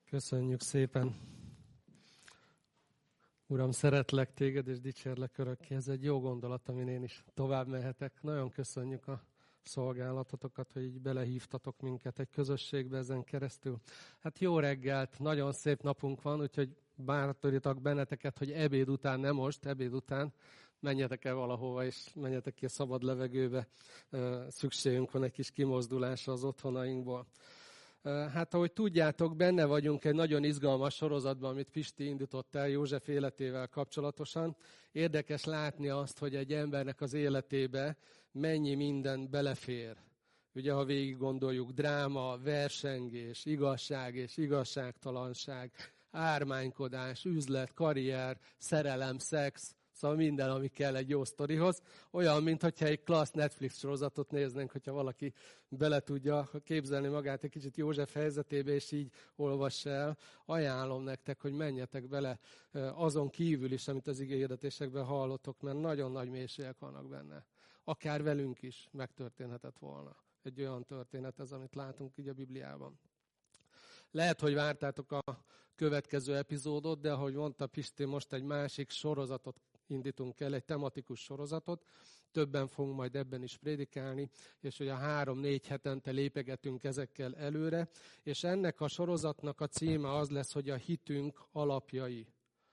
Köszönjük szépen. Uram, szeretlek téged, és dicsérlek örökké. Ez egy jó gondolat, amin én is tovább mehetek. Nagyon köszönjük a szolgálatotokat, hogy így belehívtatok minket egy közösségbe ezen keresztül. Hát jó reggelt, nagyon szép napunk van, úgyhogy bátorítok benneteket, hogy ebéd után, nem most, ebéd után menjetek el valahova, és menjetek ki a szabad levegőbe. Szükségünk van egy kis kimozdulásra az otthonainkból. Hát ahogy tudjátok, benne vagyunk egy nagyon izgalmas sorozatban, amit Pisti indított el József életével kapcsolatosan. Érdekes látni azt, hogy egy embernek az életébe mennyi minden belefér. Ugye, ha végig gondoljuk, dráma, versengés, igazság és igazságtalanság, ármánykodás, üzlet, karrier, szerelem, szex, szóval minden, ami kell egy jó sztorihoz. Olyan, mintha egy klassz Netflix sorozatot néznénk, hogyha valaki bele tudja képzelni magát egy kicsit József helyzetébe, és így olvassa el. Ajánlom nektek, hogy menjetek bele azon kívül is, amit az igéhirdetésekben hallottok, mert nagyon nagy mélységek vannak benne. Akár velünk is megtörténhetett volna. Egy olyan történet ez, amit látunk így a Bibliában. Lehet, hogy vártátok a következő epizódot, de ahogy mondta Pisti, most egy másik sorozatot indítunk el, egy tematikus sorozatot. Többen fogunk majd ebben is prédikálni, és hogy a 3-4 hetente lépegetünk ezekkel előre. És ennek a sorozatnak a címe az lesz, hogy a hitünk alapjai.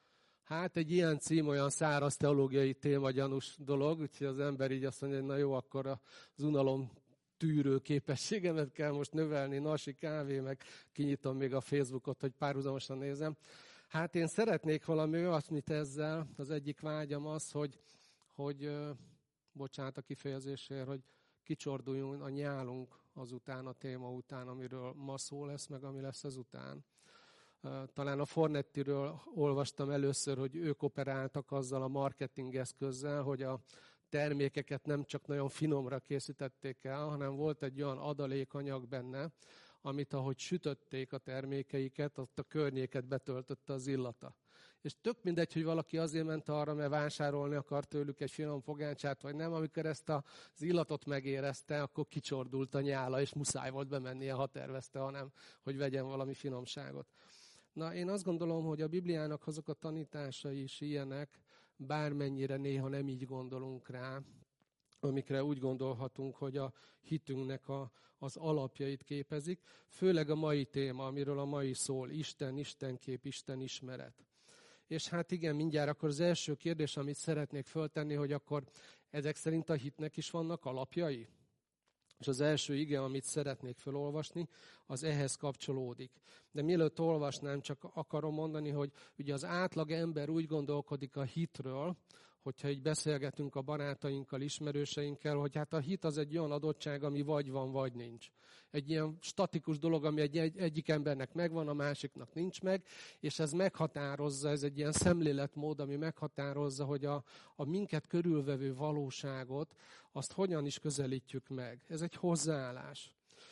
Hát egy ilyen cím olyan száraz teológiai témagyanús dolog, úgyhogy az ember így azt mondja, hogy na jó, akkor az unalom tűrő képességemet kell most növelni, nasi kávé, meg kinyitom még a Facebookot, hogy párhuzamosan nézem. Hát én szeretnék valami olyasmit ezzel, az egyik vágyam az, hogy bocsánat a kifejezésért, hogy kicsorduljunk a nyálunk azután, a téma után, amiről ma szó lesz, meg ami lesz ezután. Talán a Fornettiről olvastam először, hogy ők operáltak azzal a marketing eszközzel, hogy a termékeket nem csak nagyon finomra készítették el, hanem volt egy olyan adalékanyag benne, amit ahogy sütötték a termékeiket, ott a környéket betöltötte az illata. És tök mindegy, hogy valaki azért ment arra, mert vásárolni akar tőlük egy finom fogácsát, vagy nem. Amikor ezt az illatot megérezte, akkor kicsordult a nyála, és muszáj volt bemennie, ha tervezte, hanem hogy vegyen valami finomságot. Na, én azt gondolom, hogy a Bibliának azok a tanításai is ilyenek, bármennyire néha nem így gondolunk rá, amikre úgy gondolhatunk, hogy a hitünknek az alapjait képezik. Főleg a mai téma, amiről a mai szól, Isten, Istenkép, Isten ismeret. És hát igen, mindjárt akkor az első kérdés, amit szeretnék föltenni, hogy akkor ezek szerint a hitnek is vannak alapjai? És az első ige, amit szeretnék felolvasni, az ehhez kapcsolódik. De mielőtt olvasnám, csak akarom mondani, hogy ugye az átlag ember úgy gondolkodik a hitről, hogyha így beszélgetünk a barátainkkal, ismerőseinkkel, hogy hát a hit az egy olyan adottság, ami vagy van, vagy nincs. Egy ilyen statikus dolog, ami egyik embernek megvan, a másiknak nincs meg, és ez meghatározza, ez egy ilyen szemléletmód, ami meghatározza, hogy a minket körülvevő valóságot, azt hogyan is közelítjük meg. Ez egy hozzáállás.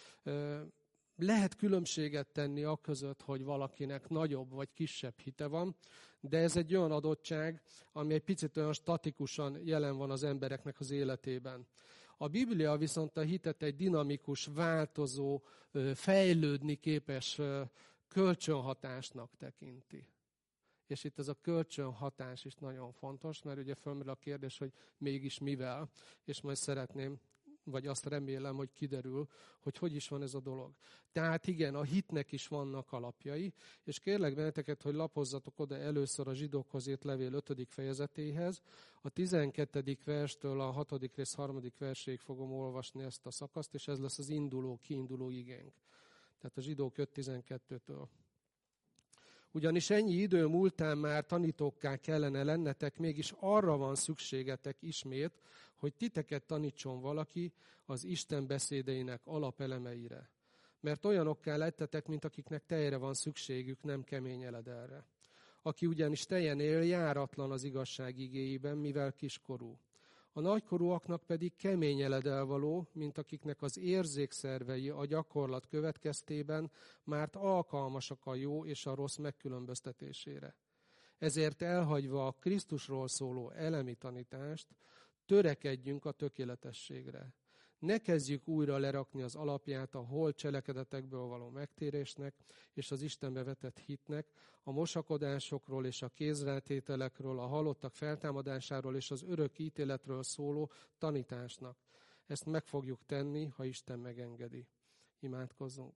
Lehet különbséget tenni aközött, hogy valakinek nagyobb vagy kisebb hite van, de ez egy olyan adottság, ami egy picit olyan statikusan jelen van az embereknek az életében. A Biblia viszont a hitet egy dinamikus, változó, fejlődni képes kölcsönhatásnak tekinti. És itt ez a kölcsönhatás is nagyon fontos, mert ugye fölmerül a kérdés, hogy mégis mivel, és majd szeretném, vagy azt remélem, hogy kiderül, hogy is van ez a dolog. Tehát igen, a hitnek is vannak alapjai, és kérlek benneteket, hogy lapozzatok oda először a Zsidókhoz írt levél 5. fejezetéhez. A 12. verstől a 6. rész 3. verséig fogom olvasni ezt a szakaszt, és ez lesz az kiinduló igénk. Tehát a Zsidók 5.12-től. Ugyanis ennyi idő múltán már tanítókká kellene lennetek, mégis arra van szükségetek ismét, hogy titeket tanítson valaki az Isten beszédeinek alapelemeire. Mert olyanokká lettetek, mint akiknek tejre van szükségük, nem kemény eledelre. Aki ugyanis tejen él, járatlan az igazság igéiben, mivel kiskorú. A nagykorúaknak pedig kemény eledel való, mint akiknek az érzékszervei a gyakorlat következtében már alkalmasak a jó és a rossz megkülönböztetésére. Ezért elhagyva a Krisztusról szóló elemi tanítást, törekedjünk a tökéletességre. Ne kezdjük újra lerakni az alapját a holt cselekedetekből való megtérésnek és az Istenbe vetett hitnek, a mosakodásokról és a kézrátételekről, a halottak feltámadásáról és az örök ítéletről szóló tanításnak. Ezt meg fogjuk tenni, ha Isten megengedi. Imádkozzunk.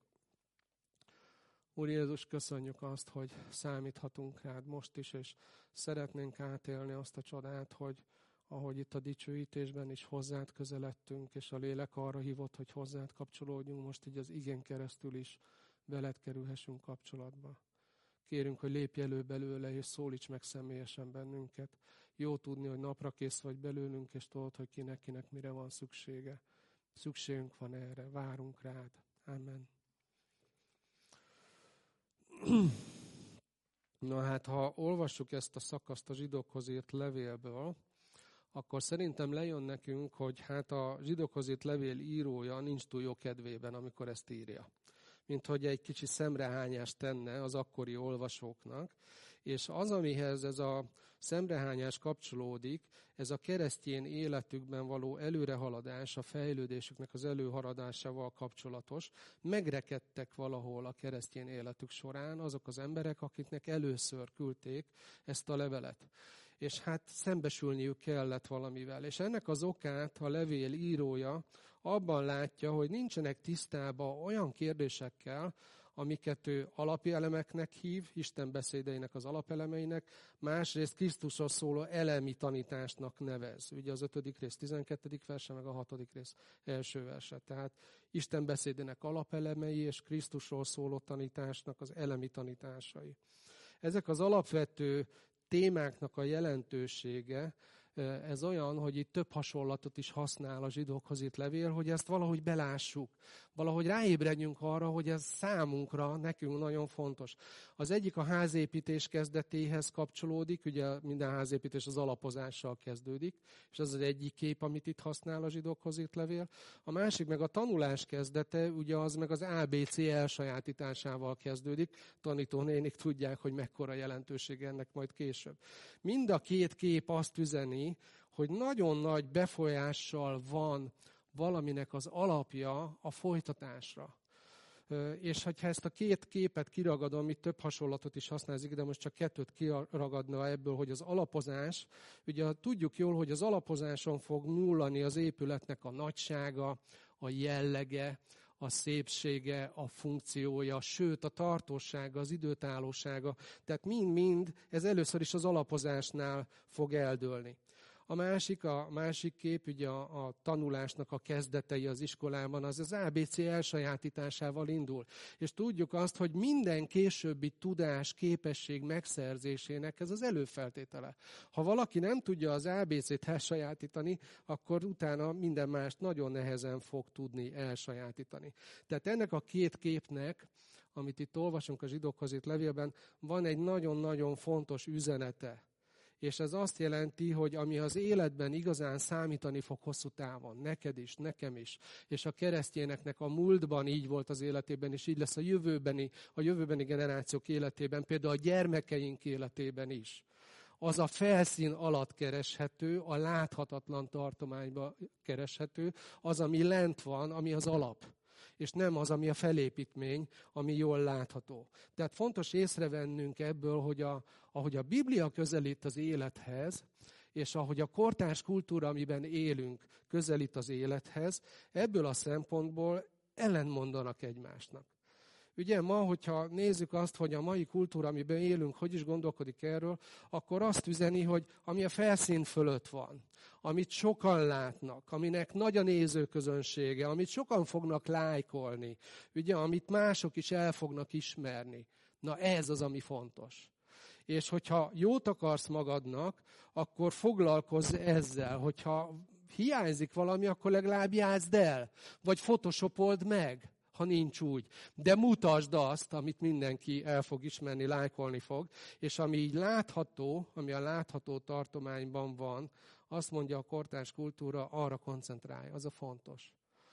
Úr Jézus, köszönjük azt, hogy számíthatunk rád most is, és szeretnénk átélni azt a csodát, hogy ahogy itt a dicsőítésben is hozzád közeledtünk, és a lélek arra hívott, hogy hozzád kapcsolódjunk, most így az igén keresztül is veled kerülhessünk kapcsolatba. Kérünk, hogy lépj elő belőle, és szólíts meg személyesen bennünket. Jó tudni, hogy napra kész vagy belőlünk, és tudod, hogy kinek mire van szüksége. Szükségünk van erre, várunk rád. Amen. Na hát, ha olvassuk ezt a szakaszt a zsidókhoz írt levélből, akkor szerintem lejön nekünk, hogy hát a zsidókhoz írt levél írója nincs túl jó kedvében, amikor ezt írja. Mint hogy egy kicsi szemrehányást tenne az akkori olvasóknak. És az, amihez ez a szemrehányás kapcsolódik, ez a keresztény életükben való előrehaladás, a fejlődésüknek az előhaladásával kapcsolatos. Megrekedtek valahol a keresztény életük során azok az emberek, akiknek először küldték ezt a levelet. És hát szembesülniük kellett valamivel. És ennek az okát a levél írója abban látja, hogy nincsenek tisztában olyan kérdésekkel, amiket ő alapelemeknek hív, Isten beszédeinek az alapelemeinek, másrészt Krisztusról szóló elemi tanításnak nevez. Ugye az 5. rész 12. verse, meg a 6. rész első verse. Tehát Isten beszédének alapelemei és Krisztusról szóló tanításnak az elemi tanításai. Ezek az alapvető témáknak a jelentősége, ez olyan, hogy itt több hasonlatot is használ a zsidókhoz írt levél, hogy ezt valahogy belássuk. Valahogy ráébredjünk arra, hogy ez számunkra, nekünk nagyon fontos. Az egyik a házépítés kezdetéhez kapcsolódik, ugye minden házépítés az alapozással kezdődik, és ez az egyik kép, amit itt használ a zsidókhoz írt levél. A másik meg a tanulás kezdete, ugye az meg az ABC elsajátításával kezdődik. Tanítónénik tudják, hogy mekkora jelentősége ennek majd később. Mind a két kép azt üzeni, hogy nagyon nagy befolyással van valaminek az alapja a folytatásra. És ha ezt a két képet kiragadom, itt több hasonlatot is használzik, de most csak kettőt kiragadna ebből, hogy az alapozás, ugye tudjuk jól, hogy az alapozáson fog múlani az épületnek a nagysága, a jellege, a szépsége, a funkciója, sőt a tartósága, az időtállósága. Tehát mind-mind ez először is az alapozásnál fog eldőlni. A másik kép, ugye a tanulásnak a kezdetei az iskolában, az ABC elsajátításával indul. És tudjuk azt, hogy minden későbbi tudás, képesség megszerzésének ez az előfeltétele. Ha valaki nem tudja az ABC-t elsajátítani, akkor utána minden mást nagyon nehezen fog tudni elsajátítani. Tehát ennek a két képnek, amit itt olvasunk a zsidókhoz írt levélben, van egy nagyon-nagyon fontos üzenete. És ez azt jelenti, hogy ami az életben igazán számítani fog hosszú távon, neked is, nekem is, és a keresztényeknek a múltban így volt az életében, és így lesz a jövőbeni generációk életében, például a gyermekeink életében is. Az a felszín alatt kereshető, a láthatatlan tartományban kereshető, az, ami lent van, ami az alap. És nem az, ami a felépítmény, ami jól látható. Tehát fontos észrevennünk ebből, hogy ahogy a Biblia közelít az élethez, és ahogy a kortárs kultúra, amiben élünk, közelít az élethez, ebből a szempontból ellentmondanak egymásnak. Ugye ma, hogyha nézzük azt, hogy a mai kultúra, amiben élünk, hogy is gondolkodik erről, akkor azt üzeni, hogy ami a felszín fölött van, amit sokan látnak, aminek nagy a nézőközönsége, amit sokan fognak lájkolni, ugye, amit mások is el fognak ismerni. Na ez az, ami fontos. És hogyha jót akarsz magadnak, akkor foglalkozz ezzel, hogyha hiányzik valami, akkor legalább játszd el, vagy photoshopold meg, ha nincs úgy. De mutasd azt, amit mindenki el fog ismerni, lájkolni fog, és ami így látható, ami a látható tartományban van, azt mondja a kortárs kultúra, arra koncentrálj, az a fontos.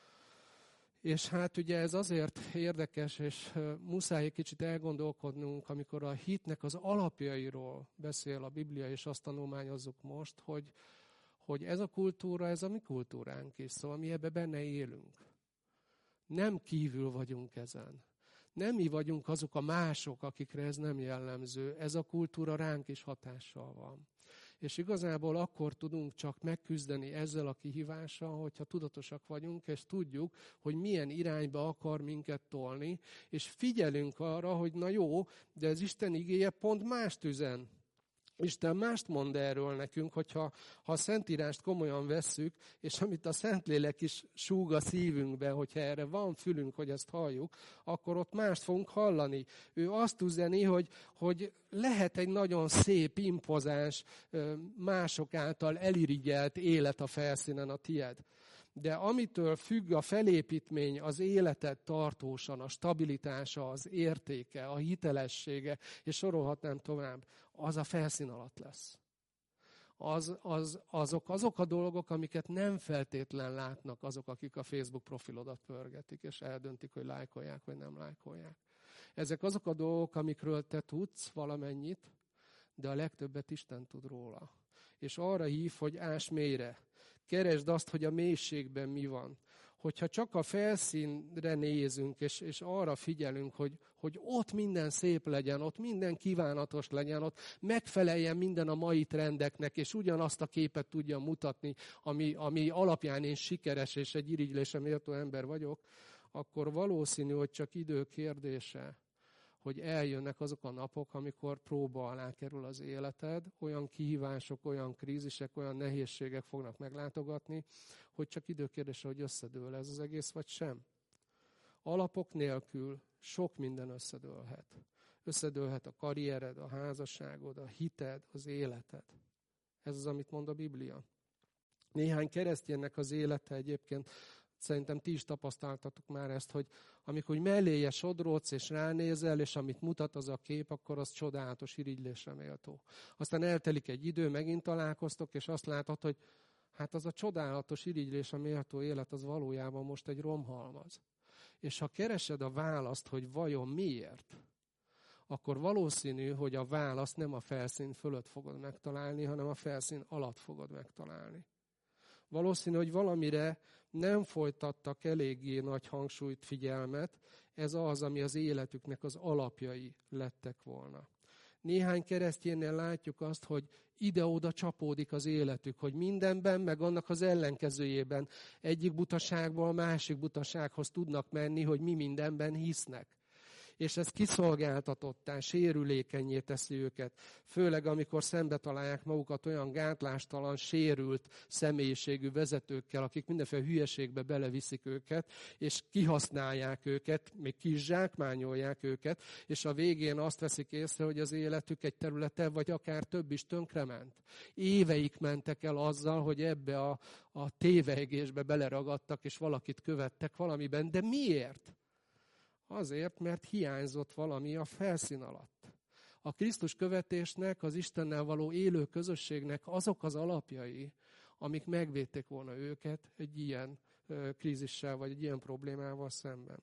És hát ugye ez azért érdekes, és muszáj egy kicsit elgondolkodnunk, amikor a hitnek az alapjairól beszél a Biblia, és azt tanulmányozzuk most, hogy ez a kultúra, ez a mi kultúránk is, szóval mi ebbe benne élünk. Nem kívül vagyunk ezen. Nem mi vagyunk azok a mások, akikre ez nem jellemző. Ez a kultúra ránk is hatással van. És igazából akkor tudunk csak megküzdeni ezzel a kihívással, hogyha tudatosak vagyunk, és tudjuk, hogy milyen irányba akar minket tolni, és figyelünk arra, hogy na jó, de az Isten igéje pont mást üzen. Isten mást mond erről nekünk, hogyha a Szentírást komolyan vesszük, és amit a Szentlélek is súg a szívünkbe, hogyha erre van fülünk, hogy ezt halljuk, akkor ott mást fogunk hallani. Ő azt üzeni, hogy lehet egy nagyon szép, impozáns, mások által elirigyelt élet a felszínen a tied. De amitől függ a felépítmény, az életed tartósan, a stabilitása, az értéke, a hitelessége, és sorolhatnám tovább, az a felszín alatt lesz. Azok a dolgok, amiket nem feltétlen látnak azok, akik a Facebook profilodat pörgetik, és eldöntik, hogy lájkolják, vagy nem lájkolják. Ezek azok a dolgok, amikről te tudsz valamennyit, de a legtöbbet Isten tud róla. És arra hív, hogy ás mélyre. Keresd azt, hogy a mélységben mi van. Hogyha csak a felszínre nézünk, és arra figyelünk, hogy ott minden szép legyen, ott minden kívánatos legyen, ott megfeleljen minden a mai trendeknek, és ugyanazt a képet tudja mutatni, ami alapján én sikeres és egy irigylésre méltó ember vagyok, akkor valószínű, hogy csak idő kérdése, hogy eljönnek azok a napok, amikor próba alá kerül az életed, olyan kihívások, olyan krízisek, olyan nehézségek fognak meglátogatni, hogy csak időkérdése, hogy összedől ez az egész, vagy sem. Alapok nélkül sok minden összedőlhet. Összedőlhet a karriered, a házasságod, a hited, az életed. Ez az, amit mond a Biblia. Néhány kereszténynek az élete egyébként, szerintem ti is tapasztaltatok már ezt, hogy amikor melléje sodródsz és ránézel, és amit mutat az a kép, akkor az csodálatos, irigylésre méltó. Aztán eltelik egy idő, megint találkoztok, és azt látod, hogy hát az a csodálatos, irigylésre méltó élet az valójában most egy romhalmaz. És ha keresed a választ, hogy vajon miért, akkor valószínű, hogy a választ nem a felszín fölött fogod megtalálni, hanem a felszín alatt fogod megtalálni. Valószínű, hogy valamire nem folytattak eléggé nagy hangsúlyt, figyelmet, ez az, ami az életüknek az alapjai lettek volna. Néhány keresztjénnél látjuk azt, hogy ide-oda csapódik az életük, hogy mindenben, meg annak az ellenkezőjében egyik butaságból a másik butasághoz tudnak menni, hogy mi mindenben hisznek. És ez kiszolgáltatottá, sérülékenyé teszi őket. Főleg, amikor szembe találják magukat olyan gátlástalan, sérült személyiségű vezetőkkel, akik mindenféle hülyeségbe beleviszik őket, és kihasználják őket, még ki is zsákmányolják őket, és a végén azt veszik észre, hogy az életük egy területe, vagy akár több is tönkrement. Éveik mentek el azzal, hogy ebbe a tévegésbe beleragadtak, és valakit követtek valamiben. De miért? Azért, mert hiányzott valami a felszín alatt. A Krisztus követésnek, az Istennel való élő közösségnek azok az alapjai, amik megvédték volna őket egy ilyen krízissel, vagy egy ilyen problémával szemben.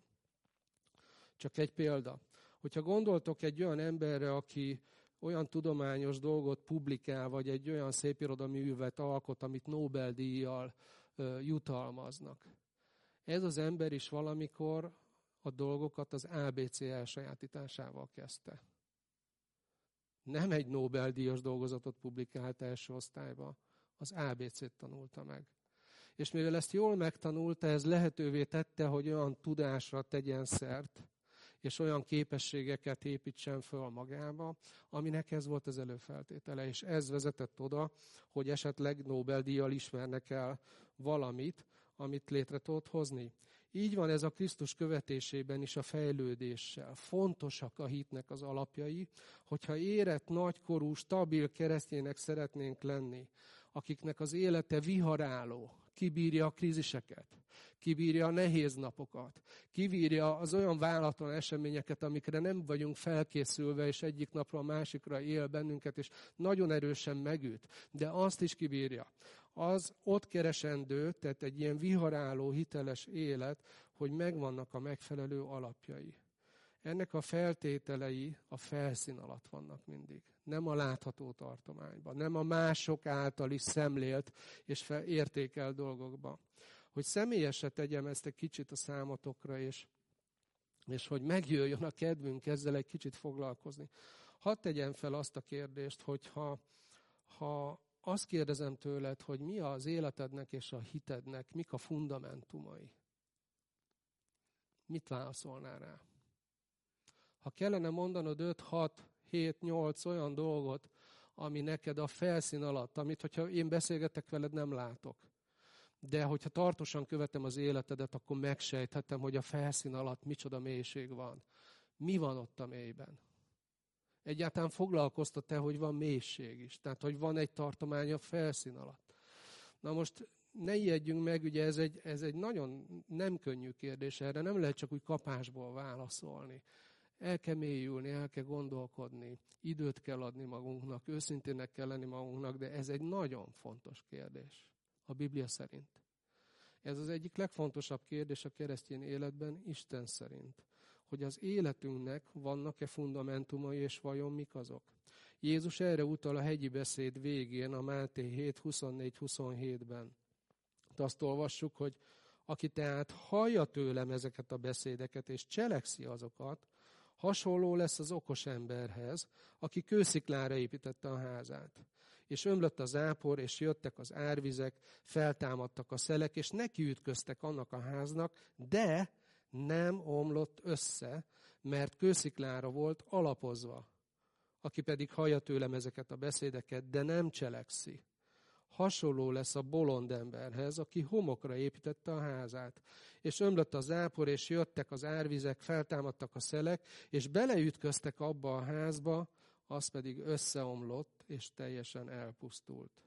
Csak egy példa. Hogyha gondoltok egy olyan emberre, aki olyan tudományos dolgot publikál, vagy egy olyan szépirodalmi művet alkot, amit Nobel-díjjal jutalmaznak. Ez az ember is valamikor a dolgokat az ABC elsajátításával kezdte. Nem egy Nobel-díjas dolgozatot publikált első osztályba, az ABC-t tanulta meg. És mivel ezt jól megtanulta, ez lehetővé tette, hogy olyan tudásra tegyen szert, és olyan képességeket építsen föl magába, aminek ez volt az előfeltétele. És ez vezetett oda, hogy esetleg Nobel-díjjal ismernek el valamit, amit létre tudott hozni. Így van ez a Krisztus követésében is a fejlődéssel. Fontosak a hitnek az alapjai, hogyha érett, nagykorú, stabil kereszténynek szeretnénk lenni, akiknek az élete viharáló, kibírja a kríziseket, kibírja a nehéz napokat, kibírja az olyan váratlan eseményeket, amikre nem vagyunk felkészülve, és egyik napra a másikra él bennünket, és nagyon erősen megüt, de azt is kibírja. Az ott keresendő, tehát egy ilyen viharáló, hiteles élet, hogy megvannak a megfelelő alapjai. Ennek a feltételei a felszín alatt vannak mindig. Nem a látható tartományban, nem a mások által is szemlélt és értékelt dolgokban. Hogy személyesre tegyem ezt egy kicsit a számotokra, és hogy megjöjjön a kedvünk ezzel egy kicsit foglalkozni. Hadd tegyem fel azt a kérdést, hogy ha azt kérdezem tőled, hogy mi az életednek és a hitednek, mik a fundamentumai, mit válaszolnál rá? Ha kellene mondanod 5, 6, 7, 8 olyan dolgot, ami neked a felszín alatt, amit, hogyha én beszélgetek veled, nem látok. De hogyha tartósan követem az életedet, akkor megsejthetem, hogy a felszín alatt micsoda mélység van. Mi van ott a mélyben? Egyáltalán foglalkoztat-e, hogy van mélység is? Tehát, hogy van egy tartomány a felszín alatt. Na most ne ijedjünk meg, ugye ez egy nagyon nem könnyű kérdés, erre nem lehet csak úgy kapásból válaszolni. El kell mélyülni, el kell gondolkodni, időt kell adni magunknak, őszintének kell lenni magunknak, de ez egy nagyon fontos kérdés a Biblia szerint. Ez az egyik legfontosabb kérdés a keresztény életben Isten szerint. Hogy az életünknek vannak-e fundamentumai, és vajon mik azok. Jézus erre utal a hegyi beszéd végén, a Máté 7:24-27-ben. Azt olvassuk, hogy aki tehát hallja tőlem ezeket a beszédeket, és cselekszi azokat, hasonló lesz az okos emberhez, aki kősziklára építette a házát. És ömlött a zápor, és jöttek az árvizek, feltámadtak a szelek, és nekiütköztek annak a háznak, de nem omlott össze, mert kősziklára volt alapozva. Aki pedig hallja tőlem ezeket a beszédeket, de nem cselekszi. Hasonló lesz a bolond emberhez, aki homokra építette a házát. És ömlött a zápor, és jöttek az árvizek, feltámadtak a szelek, és beleütköztek abba a házba, az pedig összeomlott, és teljesen elpusztult.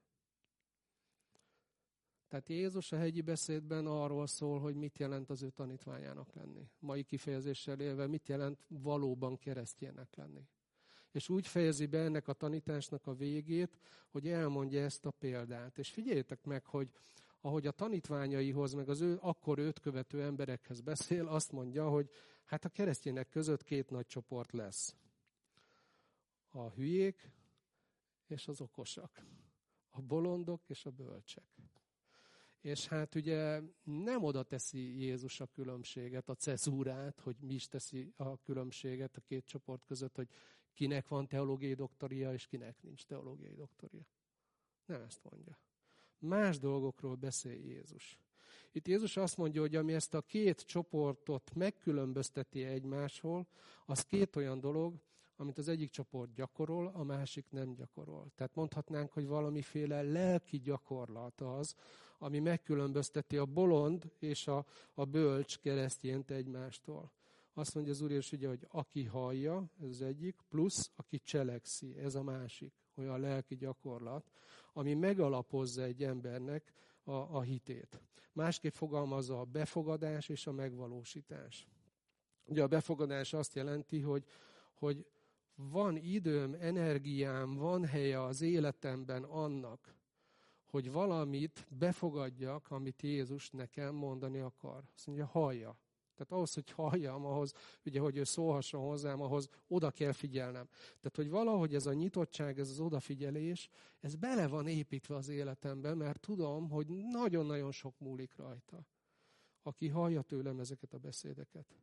Tehát Jézus a hegyi beszédben arról szól, hogy mit jelent az ő tanítványának lenni. Mai kifejezéssel élve, mit jelent valóban keresztjének lenni. És úgy fejezi be ennek a tanításnak a végét, hogy elmondja ezt a példát. És figyeljétek meg, hogy ahogy a tanítványaihoz, meg az akkor őt követő emberekhez beszél, azt mondja, hogy hát a keresztjének között 2 nagy csoport lesz. A hülyék és az okosak. A bolondok és a bölcsek. És hát ugye nem oda teszi Jézus a különbséget, a cezúrát, hogy mi is teszi a különbséget a 2 csoport között, hogy kinek van teológiai doktoria, és kinek nincs teológiai doktoria. Nem ezt mondja. Más dolgokról beszél Jézus. Itt Jézus azt mondja, hogy ami ezt a 2 csoportot megkülönbözteti egymásról, az 2 olyan dolog, amit az egyik csoport gyakorol, a másik nem gyakorol. Tehát mondhatnánk, hogy valamiféle lelki gyakorlat az, ami megkülönbözteti a bolond és a bölcs keresztjént egymástól. Azt mondja az Úr Jézus, ugye, hogy aki hallja, ez az egyik, plusz aki cselekszi, ez a másik, olyan lelki gyakorlat, ami megalapozza egy embernek a hitét. Másképp fogalmazza a befogadás és a megvalósítás. Ugye a befogadás azt jelenti, hogy van időm, energiám, van helye az életemben annak, hogy valamit befogadjak, amit Jézus nekem mondani akar. Azt mondja, hallja. Tehát ahhoz, hogy halljam, ahhoz, ugye, hogy ő szólhasson hozzám, ahhoz oda kell figyelnem. Tehát, hogy valahogy ez a nyitottság, ez az odafigyelés, ez bele van építve az életembe, mert tudom, hogy nagyon-nagyon sok múlik rajta. Aki hallja tőlem ezeket a beszédeket.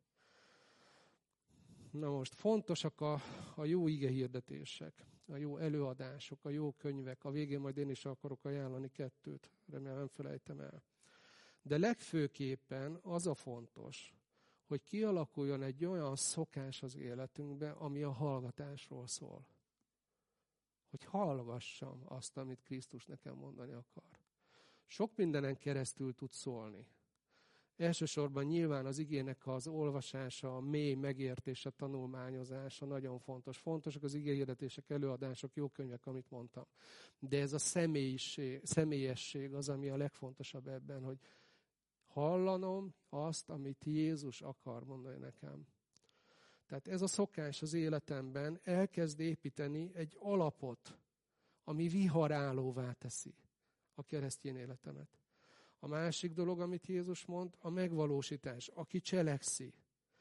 Na most fontosak a jó igehirdetések, a jó előadások, a jó könyvek. A végén majd én is akarok ajánlani 2, remélem nem felejtem el. De legfőképpen az a fontos, hogy kialakuljon egy olyan szokás az életünkbe, ami a hallgatásról szól. Hogy hallgassam azt, amit Krisztus nekem mondani akar. Sok mindenen keresztül tud szólni. Elsősorban nyilván az igének az olvasása, a mély megértése, tanulmányozása nagyon fontos. Fontosak az igéhirdetések, előadások, jó könyvek, amit mondtam. De ez a személyesség az, ami a legfontosabb ebben, hogy hallanom azt, amit Jézus akar mondani nekem. Tehát ez a szokás az életemben elkezd építeni egy alapot, ami viharálóvá teszi a keresztény életemet. A másik dolog, amit Jézus mond, a megvalósítás, aki cselekszi.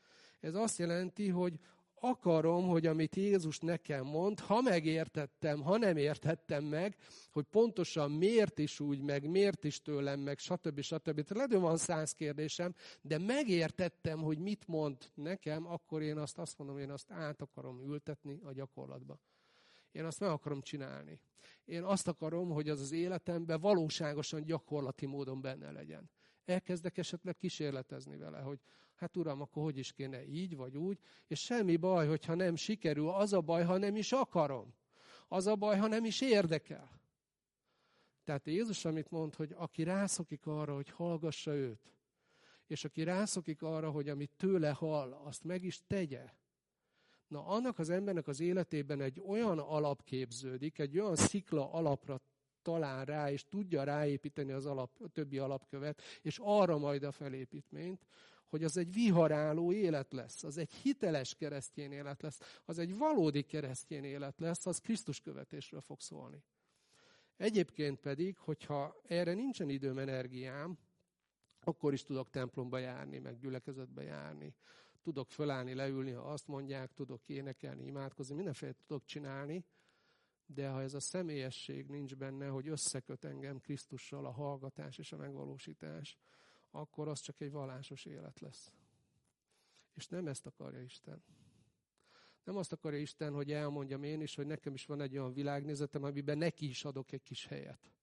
Ez azt jelenti, hogy akarom, hogy amit Jézus nekem mond, ha megértettem, ha nem értettem meg, hogy pontosan miért is úgy, meg miért is tőlem, meg stb. Tehát lehet, van 100 kérdésem, de megértettem, hogy mit mond nekem, akkor én azt mondom, én azt át akarom ültetni a gyakorlatba. Én azt meg akarom csinálni. Én azt akarom, hogy az az életemben valóságosan gyakorlati módon benne legyen. Elkezdek esetleg kísérletezni vele, hogy hát uram, akkor hogy is kéne így vagy úgy, és semmi baj, hogyha nem sikerül, az a baj, ha nem is akarom. Az a baj, ha nem is érdekel. Tehát Jézus, amit mond, hogy aki rászokik arra, hogy hallgassa őt, és aki rászokik arra, hogy amit tőle hall, azt meg is tegye, na annak az embernek az életében egy olyan alap képződik, egy olyan szikla alapra talál rá, és tudja ráépíteni a többi alapkövet, és arra majd a felépítményt, hogy az egy viharáló élet lesz, az egy hiteles keresztény élet lesz, az egy valódi keresztény élet lesz, az Krisztus követésről fog szólni. Egyébként pedig, hogyha erre nincsen időm, energiám, akkor is tudok templomba járni, meg gyülekezetbe járni. Tudok fölállni, leülni, ha azt mondják, tudok énekelni, imádkozni, mindenféle tudok csinálni, de ha ez a személyesség nincs benne, hogy összeköt engem Krisztussal a hallgatás és a megvalósítás, akkor az csak egy vallásos élet lesz. És nem ezt akarja Isten. Nem azt akarja Isten, hogy elmondjam én is, hogy nekem is van egy olyan világnézetem, amiben neki is adok egy kis helyet.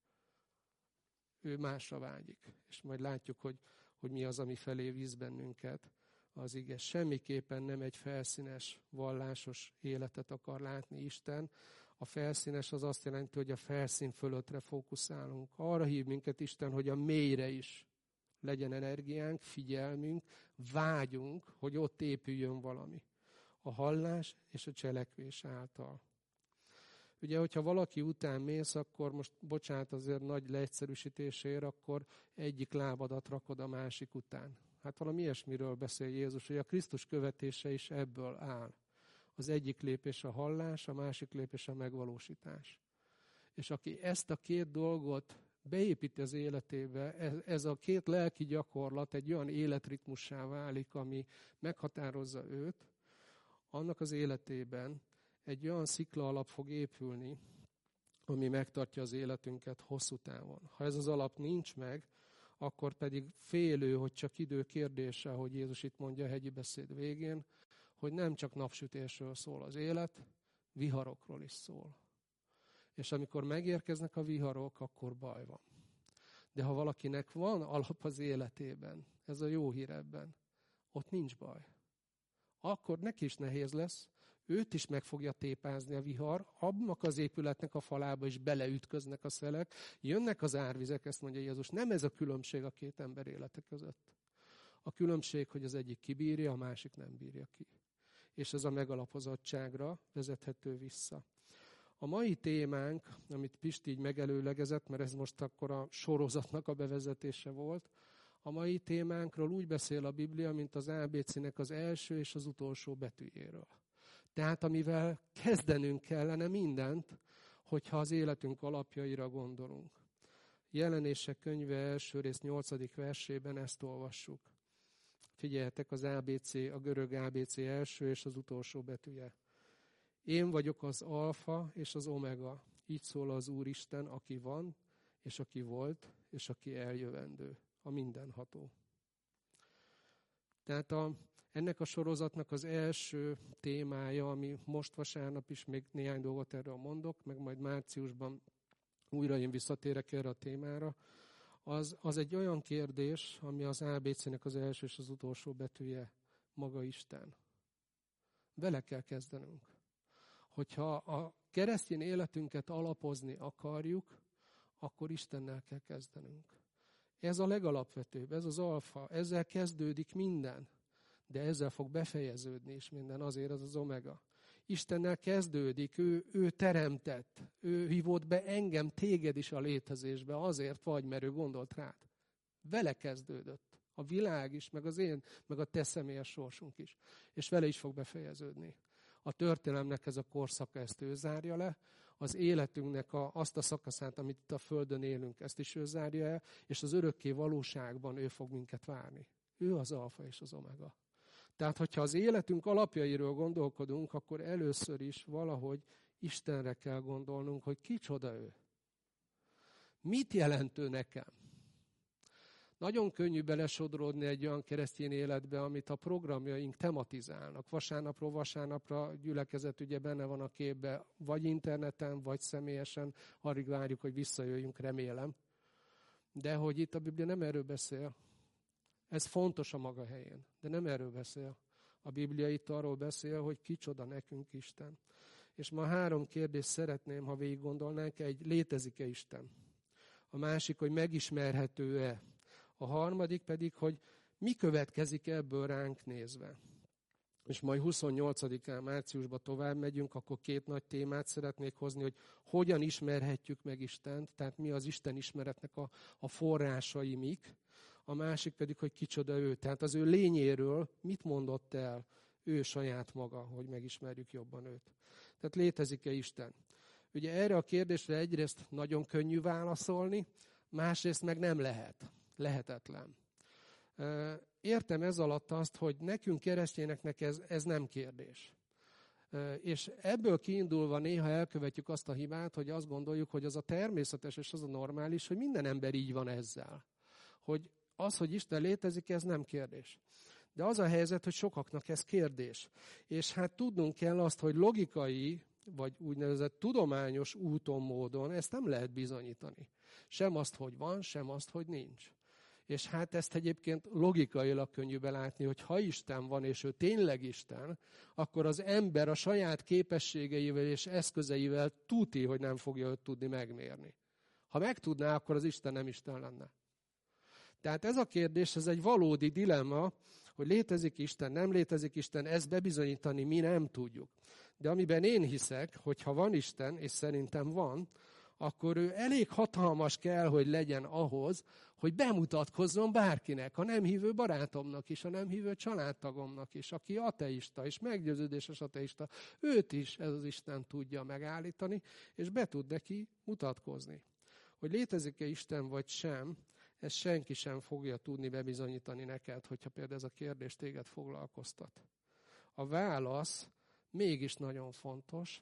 Ő másra vágyik. És majd látjuk, hogy mi az, ami felé víz bennünket. Az ige. Semmiképpen nem egy felszínes, vallásos életet akar látni Isten. A felszínes az azt jelenti, hogy a felszín fölöttre fókuszálunk. Arra hív minket Isten, hogy a mélyre is legyen energiánk, figyelmünk, vágyunk, hogy ott épüljön valami. A hallás és a cselekvés által. Ugye, hogyha valaki után mész, akkor most, bocsánat azért nagy leegyszerűsítésért, akkor egyik lábadat rakod a másik után. Hát valami ilyesmiről beszél Jézus, hogy a Krisztus követése is ebből áll. Az egyik lépés a hallás, a másik lépés a megvalósítás. És aki ezt a két dolgot beépíti az életébe, ez a két lelki gyakorlat egy olyan életritmussá válik, ami meghatározza őt, annak az életében egy olyan szikla alap fog épülni, ami megtartja az életünket hosszú távon. Ha ez az alap nincs meg, akkor pedig félő, hogy csak idő kérdése, hogy Jézus itt mondja a hegyi beszéd végén, hogy nem csak napsütésről szól az élet, viharokról is szól. És amikor megérkeznek a viharok, akkor baj van. De ha valakinek van alap az életében, ez a jó hír ebben, ott nincs baj. Akkor neki is nehéz lesz, őt is meg fogja tépázni a vihar, abnak az épületnek a falába is beleütköznek a szelek, jönnek az árvizek, ezt mondja Jézus. Nem ez a különbség a két ember élete között. A különbség, hogy az egyik kibírja, a másik nem bírja ki. És ez a megalapozottságra vezethető vissza. A mai témánk, amit Pisti így megelőlegezett, mert ez most akkor a sorozatnak a bevezetése volt, a mai témánkról úgy beszél a Biblia, mint az ABC-nek az első és az utolsó betűjéről. Tehát amivel kezdenünk kellene mindent, hogyha az életünk alapjaira gondolunk. Jelenések könyve első rész 8. versében ezt olvassuk. Figyeljetek, az ABC, a görög ABC első és az utolsó betűje. Én vagyok az alfa és az omega. Így szól az Úristen, aki van, és aki volt, és aki eljövendő. A mindenható. Tehát ennek a sorozatnak az első témája, ami most vasárnap is még néhány dolgot erről mondok, meg majd márciusban újra én visszatérek erre a témára, az egy olyan kérdés, ami az ABC-nek az első és az utolsó betűje, maga Isten. Vele kell kezdenünk. Hogyha a keresztény életünket alapozni akarjuk, akkor Istennel kell kezdenünk. Ez a legalapvetőbb, ez az alfa, ezzel kezdődik minden, de ezzel fog befejeződni is minden, azért az omega. Istennel kezdődik, ő teremtett, ő hívott be engem, téged is a létezésbe, azért vagy, mert ő gondolt rád. Vele kezdődött. A világ is, meg az én, meg a te személyes sorsunk is. És vele is fog befejeződni. A történelemnek ez a korszaka, ezt ő zárja le, az életünknek azt a szakaszát, amit itt a Földön élünk, ezt is ő zárja el, és az örökké valóságban ő fog minket várni. Ő az alfa és az omega. Tehát, hogyha az életünk alapjairól gondolkodunk, akkor először is valahogy Istenre kell gondolnunk, hogy kicsoda ő. Mit jelent ő nekem? Nagyon könnyű belesodródni egy olyan keresztény életbe, amit a programjaink tematizálnak. Vasárnapról vasárnapra gyülekezet ugye benne van a képbe, vagy interneten, vagy személyesen. Arrig várjuk, hogy visszajöjjünk, remélem. De hogy itt a Biblia nem erről beszél. Ez fontos a maga helyén, de nem erről beszél. A Biblia itt arról beszél, hogy kicsoda nekünk Isten. És ma 3 kérdést szeretném, ha végig gondolnánk, egy létezik-e Isten? A másik, hogy megismerhető-e? A harmadik pedig, hogy mi következik ebből ránk nézve. És majd 28-án márciusban tovább megyünk, akkor 2 nagy témát szeretnék hozni, hogy hogyan ismerhetjük meg Istent, tehát mi az Isten ismeretnek a forrásai mik. A másik pedig, hogy kicsoda ő, tehát az ő lényéről mit mondott el ő saját maga, hogy megismerjük jobban őt. Tehát létezik-e Isten? Ugye erre a kérdésre egyrészt nagyon könnyű válaszolni, másrészt meg nem lehet. Lehetetlen. Értem ez alatt azt, hogy nekünk keresztényeknek ez nem kérdés. És ebből kiindulva néha elkövetjük azt a hibát, hogy azt gondoljuk, hogy az a természetes és az a normális, hogy minden ember így van ezzel. Hogy az, hogy Isten létezik, ez nem kérdés. De az a helyzet, hogy sokaknak ez kérdés. És hát tudnunk kell azt, hogy logikai, vagy úgynevezett tudományos úton, módon ezt nem lehet bizonyítani. Sem azt, hogy van, sem azt, hogy nincs. És hát ezt egyébként logikailag könnyű belátni, hogy ha Isten van, és ő tényleg Isten, akkor az ember a saját képességeivel és eszközeivel tuti, hogy nem fogja őt tudni megmérni. Ha megtudná, akkor az Isten nem Isten lenne. Tehát ez a kérdés, ez egy valódi dilemma, hogy létezik Isten, nem létezik Isten, ezt bebizonyítani mi nem tudjuk. De amiben én hiszek, hogy ha van Isten, és szerintem van, akkor ő elég hatalmas kell, hogy legyen ahhoz, hogy bemutatkozzon bárkinek, a nem hívő barátomnak is, a nem hívő családtagomnak is, aki ateista és meggyőződéses ateista, őt is ez az Isten tudja megállítani, és be tud neki mutatkozni. Hogy létezik-e Isten vagy sem, ezt senki sem fogja tudni bebizonyítani neked, hogyha például ez a kérdés téged foglalkoztat. A válasz mégis nagyon fontos,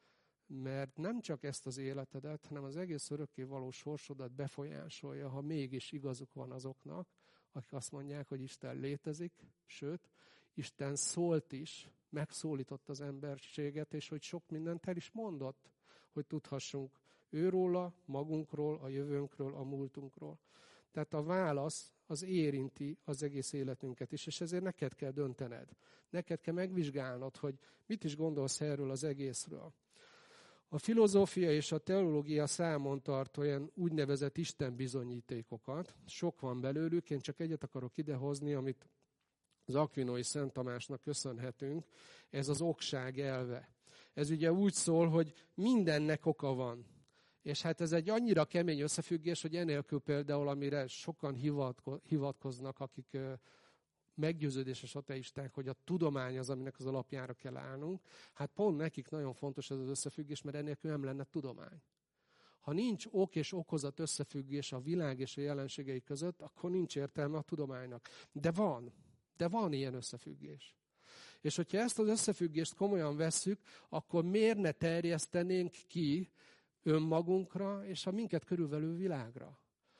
mert nem csak ezt az életedet, hanem az egész örökké való sorsodat befolyásolja, ha mégis igazuk van azoknak, akik azt mondják, hogy Isten létezik, sőt, Isten szólt is, megszólított az emberiséget, és hogy sok mindent el is mondott, hogy tudhassunk őróla, magunkról, a jövőnkről, a múltunkról. Tehát a válasz az érinti az egész életünket is, és ezért neked kell döntened. Neked kell megvizsgálnod, hogy mit is gondolsz erről az egészről. A filozófia és a teológia számon tart olyan úgynevezett istenbizonyítékokat. Sok van belőlük, én csak egyet akarok idehozni, amit az Akvinói Szent Tamásnak köszönhetünk. Ez az okság elve. Ez ugye úgy szól, hogy mindennek oka van. És hát ez egy annyira kemény összefüggés, hogy enélkül például, amire sokan hivatkoznak, akik meggyőződéses ateisták, hogy a tudomány az, aminek az alapjára kell állnunk. Hát pont nekik nagyon fontos ez az összefüggés, mert enélkül nem lenne tudomány. Ha nincs ok és okozat összefüggés a világ és a jelenségei között, akkor nincs értelme a tudománynak. De van ilyen összefüggés. És hogyha ezt az összefüggést komolyan vesszük, akkor miért ne terjesztenénk ki önmagunkra és a minket körülvelő világra?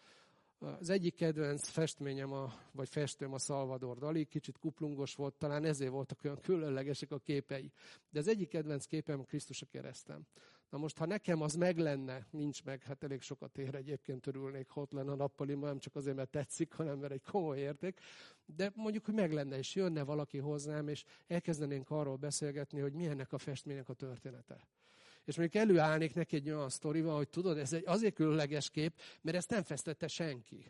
Az egyik kedvenc festményem, vagy festőm a Salvador Dalí, kicsit kuplungos volt, talán ezért voltak olyan különlegesek a képei. De az egyik kedvenc képem Krisztus a kereszten. Na most, ha nekem az meg lenne, nincs meg, hát elég sokat ér egyébként, örülnék, ha ott lenne a nappalimban, nem csak azért, mert tetszik, hanem mert egy komoly érték. De mondjuk, hogy meg lenne, és jönne valaki hozzám, és elkezdenénk arról beszélgetni, hogy mi ennek a festménynek a története. És mondjuk előállnék neki egy olyan sztorival, hogy tudod, ez egy azért különleges kép, mert ezt nem festette senki.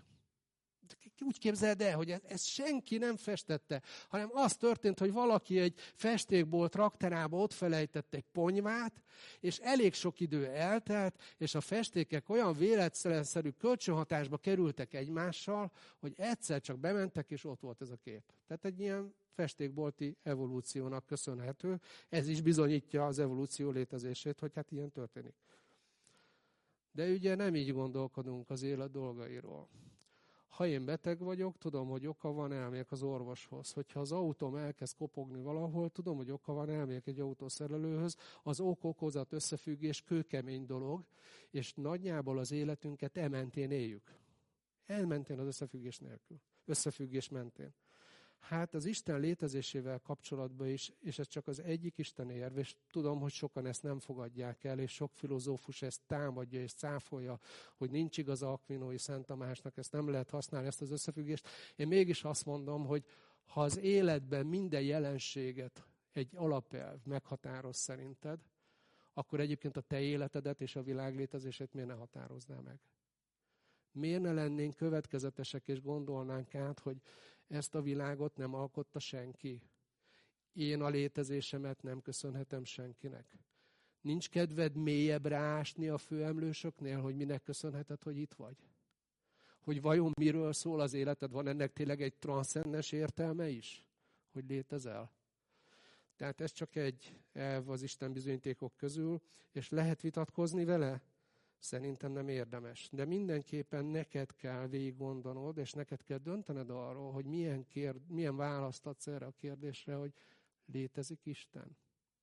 Úgy képzeld el, hogy ezt senki nem festette, hanem az történt, hogy valaki egy festékbolt rakterába ott felejtett egy ponyvát, és elég sok idő eltelt, és a festékek olyan véletlenszerű kölcsönhatásba kerültek egymással, hogy egyszer csak bementek, és ott volt ez a kép. Tehát egy ilyen festékbolti evolúciónak köszönhető. Ez is bizonyítja az evolúció létezését, hogy hát ilyen történik. De ugye nem így gondolkodunk az élet dolgairól. Ha én beteg vagyok, tudom, hogy oka van, elmegyek az orvoshoz. Hogyha az autóm elkezd kopogni valahol, tudom, hogy oka van, elmegyek egy autószerelőhöz. Az ok-okozat összefüggés kőkemény dolog, és nagyjából az életünket mentén éljük. Elmentén az összefüggés nélkül. Összefüggés mentén. Hát az Isten létezésével kapcsolatban is, és ez csak az egyik Isten érv, és tudom, hogy sokan ezt nem fogadják el, és sok filozófus ezt támadja és cáfolja, hogy nincs igaz Akvinói Szent Tamásnak, ezt nem lehet használni, ezt az összefüggést. Én mégis azt mondom, hogy ha az életben minden jelenséget egy alapelv meghatároz szerinted, akkor egyébként a te életedet és a világ létezését miért ne határozná meg? Miért ne lennénk következetesek és gondolnánk át, hogy ezt a világot nem alkotta senki? Én a létezésemet nem köszönhetem senkinek. Nincs kedved mélyebbre ásni a főemlősöknél, hogy minek köszönheted, hogy itt vagy? Hogy vajon miről szól az életed? Van ennek tényleg egy transzcendens értelme is? Hogy létezel? Tehát ez csak egy elv az Isten bizonyítékok közül, és lehet vitatkozni vele? Szerintem nem érdemes. De mindenképpen neked kell végig gondolnod, és neked kell döntened arról, hogy milyen választ adsz erre a kérdésre, hogy létezik Isten.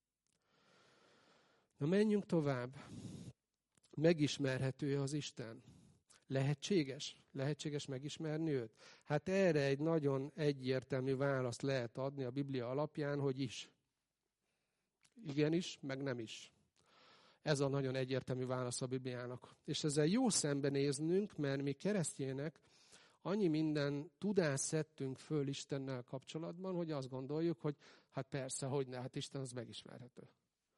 Na menjünk tovább. Megismerhető az Isten? Lehetséges? Lehetséges megismerni őt? Hát erre egy nagyon egyértelmű választ lehet adni a Biblia alapján, hogy is. Igenis, meg nem is. Ez a nagyon egyértelmű válasz a Bibliának. És ezzel jó szembenéznünk, mert mi keresztjének annyi minden tudást szedtünk föl Istennel kapcsolatban, hogy azt gondoljuk, hogy hát persze, hogyne, hát Isten az megismerhető.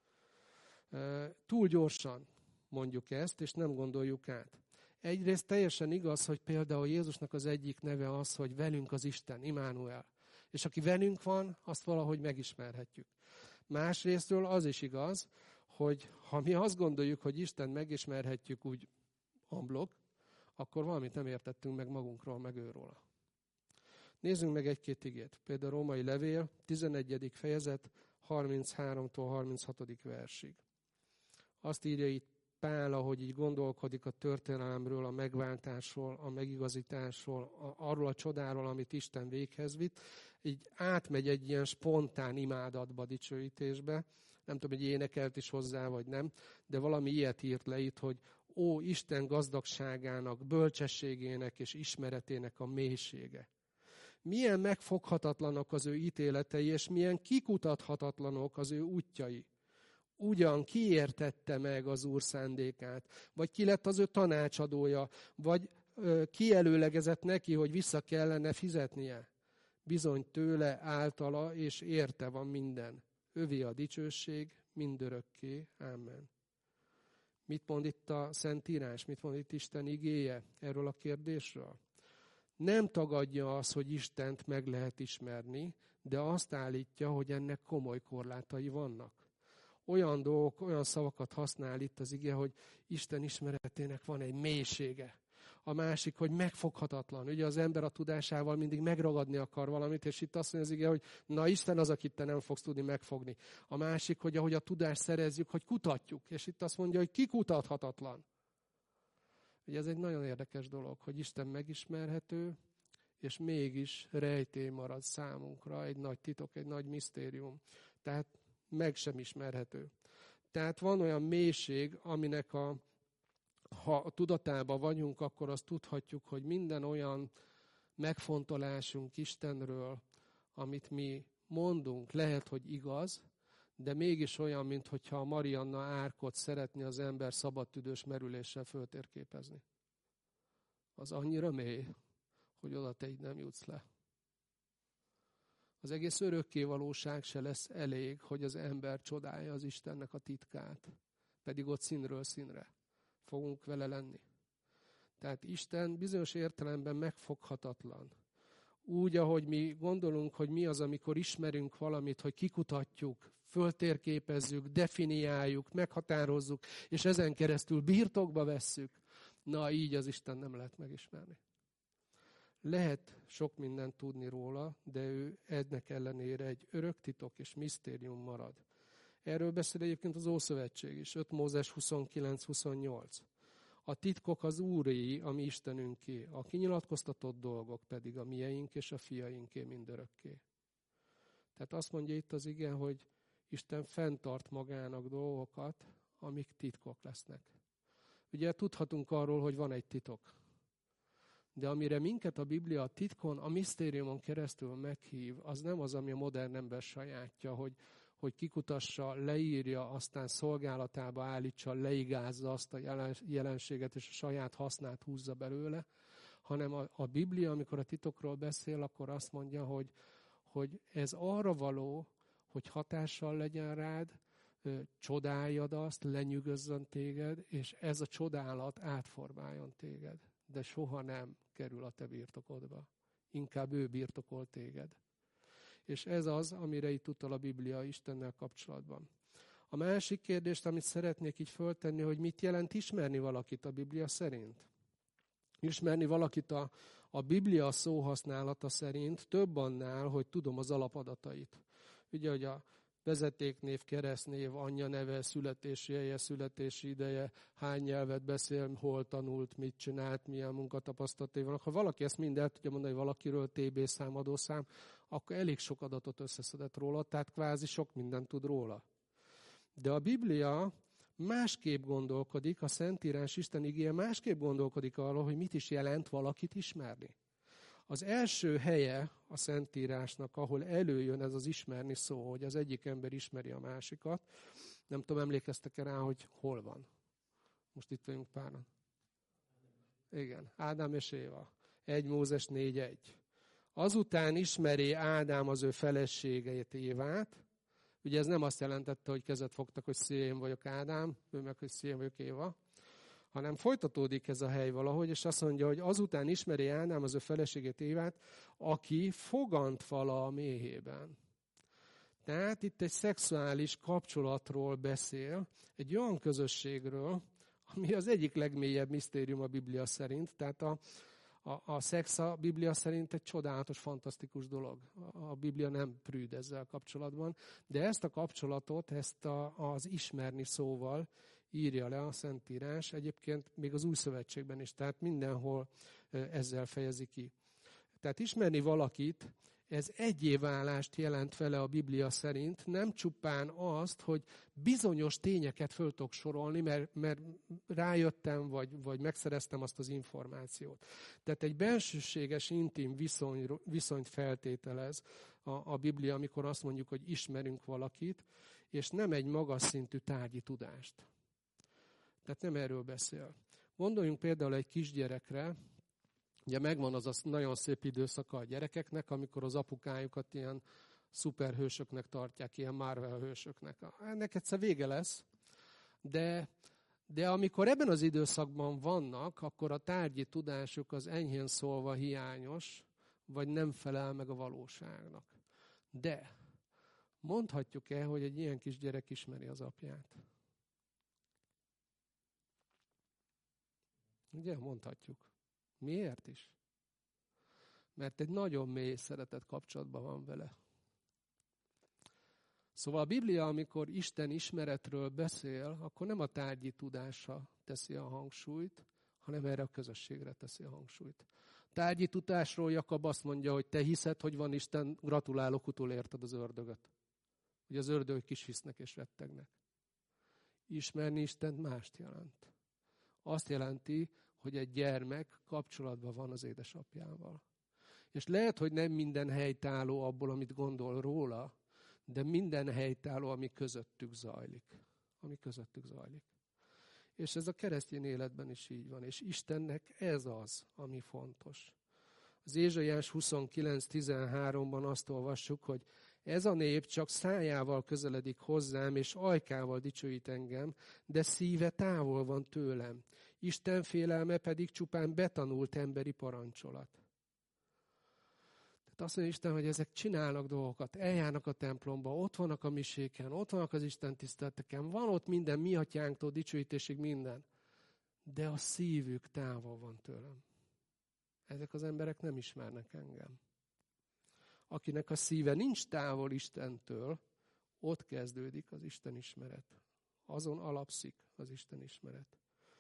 Túl gyorsan mondjuk ezt, és nem gondoljuk át. Egyrészt teljesen igaz, hogy például Jézusnak az egyik neve az, hogy velünk az Isten, Immanuel. És aki velünk van, azt valahogy megismerhetjük. Másrésztről az is igaz, hogy ha mi azt gondoljuk, hogy Isten megismerhetjük úgy en bloc, akkor valamit nem értettünk meg magunkról, meg őróla. Nézzünk meg egy-két igét. Például a Római Levél, 11. fejezet, 33-tól 36. versig. Azt írja itt Pál, ahogy így gondolkodik a történelemről, a megváltásról, a megigazításról, arról a csodáról, amit Isten véghez vitt, így átmegy egy ilyen spontán imádatba, dicsőítésbe. Nem tudom, hogy énekelt is hozzá, vagy nem, de valami ilyet írt le itt, hogy ó, Isten gazdagságának, bölcsességének és ismeretének a mélysége. Milyen megfoghatatlanok az ő ítéletei, és milyen kikutathatatlanok az ő útjai. Ugyan ki értette meg az Úr szándékát, vagy ki lett az ő tanácsadója, vagy kielőlegezett neki, hogy vissza kellene fizetnie. Bizony tőle, általa és érte van minden. Övé a dicsőség mindörökké. Amen. Mit mond itt a Szentírás? Mit mond itt Isten igéje erről a kérdésről? Nem tagadja azt, hogy Istent meg lehet ismerni, de azt állítja, hogy ennek komoly korlátai vannak. Olyan dolgok, olyan szavakat használ itt az ige, hogy Isten ismeretének van egy mélysége. A másik, hogy megfoghatatlan. Ugye az ember a tudásával mindig megragadni akar valamit, és itt azt mondja az ige, hogy na Isten az, akit te nem fogsz tudni megfogni. A másik, hogy ahogy a tudást szerezzük, hogy kutatjuk. És itt azt mondja, hogy kikutathatatlan. Ugye ez egy nagyon érdekes dolog, hogy Isten megismerhető, és mégis rejtély marad számunkra, egy nagy titok, egy nagy misztérium. Tehát meg sem ismerhető. Tehát van olyan mélység, aminek ha a tudatában vagyunk, akkor azt tudhatjuk, hogy minden olyan megfontolásunk Istenről, amit mi mondunk, lehet, hogy igaz, de mégis olyan, mintha a Marianna árkot szeretné az ember szabadtüdős merüléssel föltérképezni. Az annyira mély, hogy oda te így nem jutsz le. Az egész örökkévalóság se lesz elég, hogy az ember csodálja az Istennek a titkát. Pedig ott színről színre fogunk vele lenni. Tehát Isten bizonyos értelemben megfoghatatlan. Úgy, ahogy mi gondolunk, hogy mi az, amikor ismerünk valamit, hogy kikutatjuk, föltérképezzük, definiáljuk, meghatározzuk, és ezen keresztül birtokba vesszük. Na, így az Isten nem lehet megismerni. Lehet sok mindent tudni róla, de ő ennek ellenére egy örök titok és misztérium marad. Erről beszél egyébként az Ószövetség is, 5 Mózes 29-28. A titkok az Úré, a mi Istenünké, a kinyilatkoztatott dolgok pedig a mieink és a fiainké mindörökké. Tehát azt mondja itt az ige, hogy Isten fenntart magának dolgokat, amik titkok lesznek. Ugye tudhatunk arról, hogy van egy titok. De amire minket a Biblia a titkon, a misztériumon keresztül meghív, az nem az, ami a modern ember sajátja, hogy kikutassa, leírja, aztán szolgálatába állítsa, leigázza azt a jelenséget, és a saját hasznát húzza belőle, hanem a Biblia, amikor a titokról beszél, akkor azt mondja, hogy ez arra való, hogy hatással legyen rád, csodáljad azt, lenyűgözzön téged, és ez a csodálat átformáljon téged. De soha nem kerül a te birtokodba. Inkább ő birtokol téged. És ez az, amire itt utal a Biblia Istennel kapcsolatban. A másik kérdést, amit szeretnék így föltenni, hogy mit jelent ismerni valakit a Biblia szerint? Ismerni valakit a Biblia szóhasználata szerint több annál, hogy tudom az alapadatait. Ugye, hogy a vezetéknév, keresztnév, anyja neve, születési helye, születési ideje, hány nyelvet beszél, hol tanult, mit csinált, milyen munkatapasztalatai vannak. Ha valaki ezt mind el tudja mondani valakiről, TB szám, adószám, akkor elég sok adatot összeszedett róla, tehát kvázi sok mindent tud róla. De a Biblia másképp gondolkodik, a Szentírás Isten igéje másképp gondolkodik arról, hogy mit is jelent valakit ismerni. Az első helye a Szentírásnak, ahol előjön ez az ismerni szó, hogy az egyik ember ismeri a másikat, nem tudom, emlékeztek-e rá, hogy hol van? Most itt vagyunk páran. Igen, Ádám és Éva. 1 Mózes 4:1. Azután ismeri Ádám az ő feleségeit, Évát. Ugye ez nem azt jelentette, hogy kezet fogtak, hogy szia, én vagyok Ádám, ő meg, hogy szia, én vagyok Éva, hanem folytatódik ez a hely valahogy, és azt mondja, hogy azután ismeri Ádám az ő feleségét, Évát, aki fogant vala a méhében. Tehát itt egy szexuális kapcsolatról beszél, egy olyan közösségről, ami az egyik legmélyebb misztérium a Biblia szerint. Tehát a szex a Biblia szerint egy csodálatos, fantasztikus dolog. A Biblia nem prűd ezzel kapcsolatban, de ezt a kapcsolatot, ezt az ismerni szóval írja le a Szentírás, egyébként még az Új Szövetségben is, tehát mindenhol ezzel fejezi ki. Tehát ismerni valakit, ez egyéválást jelent vele a Biblia szerint, nem csupán azt, hogy bizonyos tényeket föl tudok sorolni, mert rájöttem, vagy megszereztem azt az információt. Tehát egy bensőséges, intim viszonyt feltételez a Biblia, amikor azt mondjuk, hogy ismerünk valakit, és nem egy magas szintű tárgyi tudást. Tehát nem erről beszél. Gondoljunk például egy kisgyerekre. Ugye megvan az a nagyon szép időszaka a gyerekeknek, amikor az apukájukat ilyen szuperhősöknek tartják, ilyen Marvel hősöknek. Ennek egyszer vége lesz, de amikor ebben az időszakban vannak, akkor a tárgyi tudásuk az enyhén szólva hiányos, vagy nem felel meg a valóságnak. De mondhatjuk-e, hogy egy ilyen kisgyerek ismeri az apját? Ugye, mondhatjuk. Miért is? Mert egy nagyon mély szeretett kapcsolatban van vele. Szóval a Biblia, amikor Isten ismeretről beszél, akkor nem a tárgyi tudásra teszi a hangsúlyt, hanem erre a közösségre teszi a hangsúlyt. Tárgyi tudásról Jakab azt mondja, hogy te hiszed, hogy van Isten, gratulálok, utolérted az ördögöt. Ugye az ördögök is hisznek és rettegnek. Ismerni Istent mást jelent. Azt jelenti, hogy egy gyermek kapcsolatban van az édesapjával. És lehet, hogy nem minden helytálló abból, amit gondol róla, de minden helytálló, ami közöttük zajlik. Ami közöttük zajlik. És ez a keresztény életben is így van. És Istennek ez az, ami fontos. Az Ézsaiás 29:13-ban azt olvassuk, hogy ez a nép csak szájával közeledik hozzám, és ajkával dicsőít engem, de szíve távol van tőlem. Isten félelme pedig csupán betanult emberi parancsolat. Tehát azt mondja Isten, hogy ezek csinálnak dolgokat, eljárnak a templomba, ott vannak a miséken, ott vannak az Isten tiszteleteken, van ott minden, mi atyánktól dicsőítésig minden, de a szívük távol van tőlem. Ezek az emberek nem ismernek engem. Akinek a szíve nincs távol Istentől, ott kezdődik az Isten ismeret. Azon alapszik az Isten ismeret.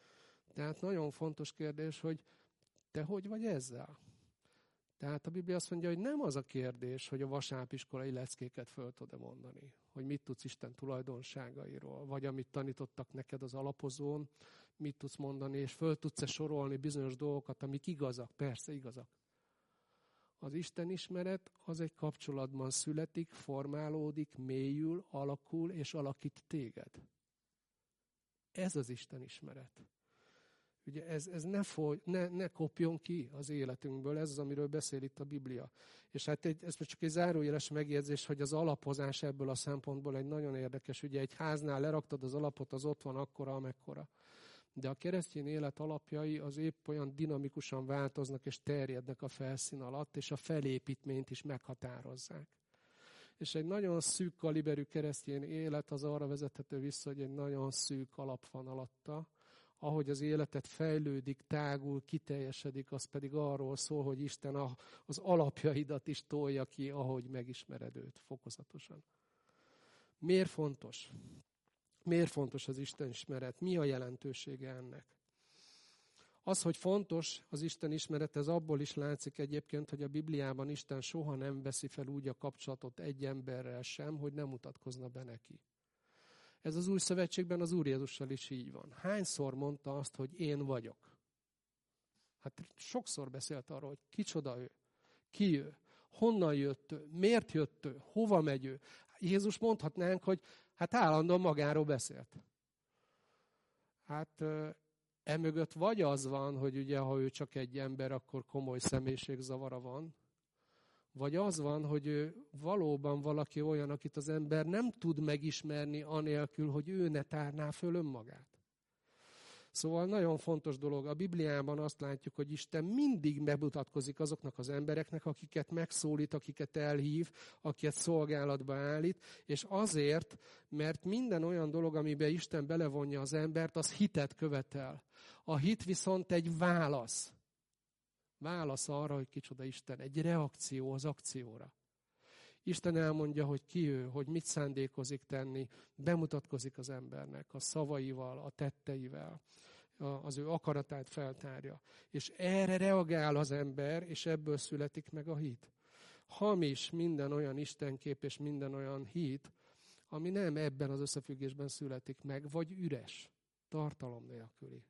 Tehát nagyon fontos kérdés, hogy te hogy vagy ezzel? Tehát a Biblia azt mondja, hogy nem az a kérdés, hogy a vasárnapiskolai leckéket föl tud-e mondani, hogy mit tudsz Isten tulajdonságairól, vagy amit tanítottak neked az alapozón, mit tudsz mondani, és föl tudsz-e sorolni bizonyos dolgokat, amik igazak, persze igazak. Az Isten ismeret az egy kapcsolatban születik, formálódik, mélyül, alakul és alakít téged. Ez az Isten ismeret. Ugye ez ne kopjon ki az életünkből, ez az, amiről beszél itt a Biblia. És hát ez csak egy zárójeles megjegyzés, hogy az alapozás ebből a szempontból egy nagyon érdekes. Ugye egy háznál leraktad az alapot, az ott van akkora, amekkora. De a keresztény élet alapjai az épp olyan dinamikusan változnak és terjednek a felszín alatt, és a felépítményt is meghatározzák. És egy nagyon szűk kaliberű keresztény élet az arra vezethető vissza, hogy egy nagyon szűk alap van alatta. Ahogy az életet fejlődik, tágul, kiteljesedik, az pedig arról szól, hogy Isten az alapjaidat is tolja ki, ahogy megismered őt fokozatosan. Miért fontos? Miért fontos az Isten ismeret? Mi a jelentősége ennek? Az, hogy fontos az Isten ismeret, ez abból is látszik egyébként, hogy a Bibliában Isten soha nem veszi fel úgy a kapcsolatot egy emberrel sem, hogy nem mutatkozna be neki. Ez az Új Szövetségben az Úr Jézussal is így van. Hányszor mondta azt, hogy én vagyok? Hát sokszor beszélt arról, hogy kicsoda ő, ki ő, honnan jött ő, miért jött ő, hova megy ő. Jézus mondhatnánk, hogy hát állandóan magáról beszélt. Hát emögött vagy az van, hogy ugye, ha ő csak egy ember, akkor komoly személyiségzavara van, vagy az van, hogy ő valóban valaki olyan, akit az ember nem tud megismerni anélkül, hogy ő ne tárná föl önmagát. Szóval nagyon fontos dolog. A Bibliában azt látjuk, hogy Isten mindig bemutatkozik azoknak az embereknek, akiket megszólít, akiket elhív, akiket szolgálatba állít, és azért, mert minden olyan dolog, amiben Isten belevonja az embert, az hitet követel. A hit viszont egy válasz. Válasz arra, hogy kicsoda Isten. Egy reakció az akcióra. Isten elmondja, hogy ki ő, hogy mit szándékozik tenni, bemutatkozik az embernek a szavaival, a tetteivel, az ő akaratát feltárja. És erre reagál az ember, és ebből születik meg a hit. Hamis minden olyan istenkép és minden olyan hit, ami nem ebben az összefüggésben születik meg, vagy üres, tartalom nélküli.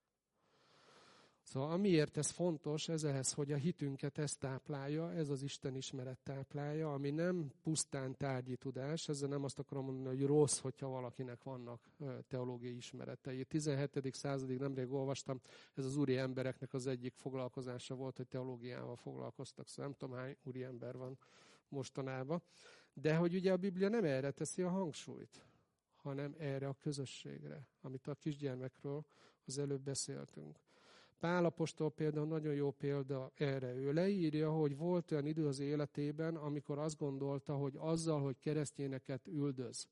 Szóval amiért ez fontos, ez ehhez, hogy a hitünket ez táplálja, ez az Isten ismeret táplálja, ami nem pusztán tárgyi tudás, ezzel nem azt akarom mondani, hogy rossz, hogyha valakinek vannak teológiai ismeretei. 17. századig nemrég olvastam, ez az úri embereknek az egyik foglalkozása volt, hogy teológiával foglalkoztak, szóval nem tudom, hány úri ember van mostanában. De hogy ugye a Biblia nem erre teszi a hangsúlyt, hanem erre a közösségre, amit a kisgyermekről az előbb beszéltünk. Pál apostol például nagyon jó példa erre. Ő leírja, hogy volt olyan idő az életében, amikor azt gondolta, hogy azzal, hogy keresztényeket üldöz,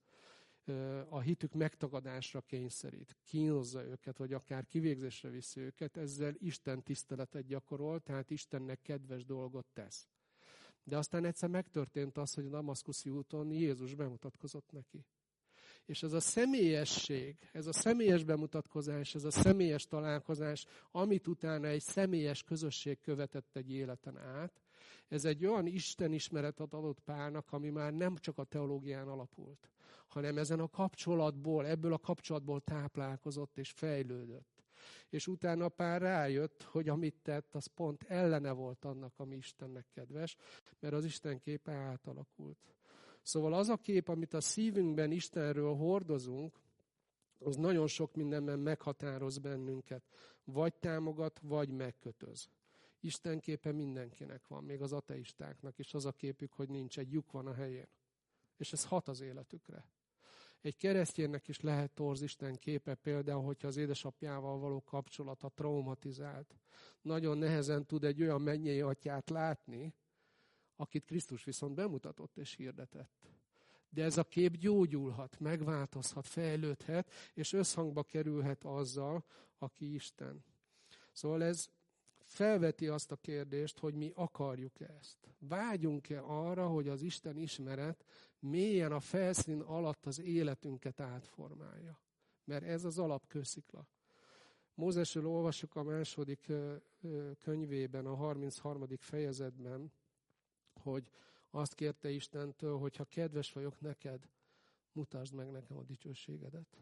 a hitük megtagadásra kényszerít, kínozza őket, vagy akár kivégzésre viszi őket, ezzel Isten tiszteletet gyakorol, tehát Istennek kedves dolgot tesz. De aztán egyszer megtörtént az, hogy a Damaszkuszi úton Jézus bemutatkozott neki. És ez a személyesség, ez a személyes bemutatkozás, ez a személyes találkozás, amit utána egy személyes közösség követett egy életen át, ez egy olyan istenismeretet adott Pálnak, ami már nem csak a teológián alapult, hanem ezen a kapcsolatból, ebből a kapcsolatból táplálkozott és fejlődött. És utána Pál rájött, hogy amit tett, az pont ellene volt annak, ami Istennek kedves, mert az Isten képe átalakult. Szóval az a kép, amit a szívünkben Istenről hordozunk, az nagyon sok mindenben meghatároz bennünket. Vagy támogat, vagy megkötöz. Isten képe mindenkinek van, még az ateistáknak is az a képük, hogy nincs, egy lyuk van a helyén. És ez hat az életükre. Egy kereszténynek is lehet torz Isten képe, például, hogyha az édesapjával való kapcsolata traumatizált. Nagyon nehezen tud egy olyan mennyei atyát látni, akit Krisztus viszont bemutatott és hirdetett. De ez a kép gyógyulhat, megváltozhat, fejlődhet, és összhangba kerülhet azzal, aki Isten. Szóval ez felveti azt a kérdést, hogy mi akarjuk ezt. Vágyunk-e arra, hogy az Isten ismeret mélyen a felszín alatt az életünket átformálja? Mert ez az alapkőszikla. Mózesről olvassuk a második könyvében, a 33. fejezetben, hogy azt kérte Istentől, hogy ha kedves vagyok neked, mutasd meg nekem a dicsőségedet.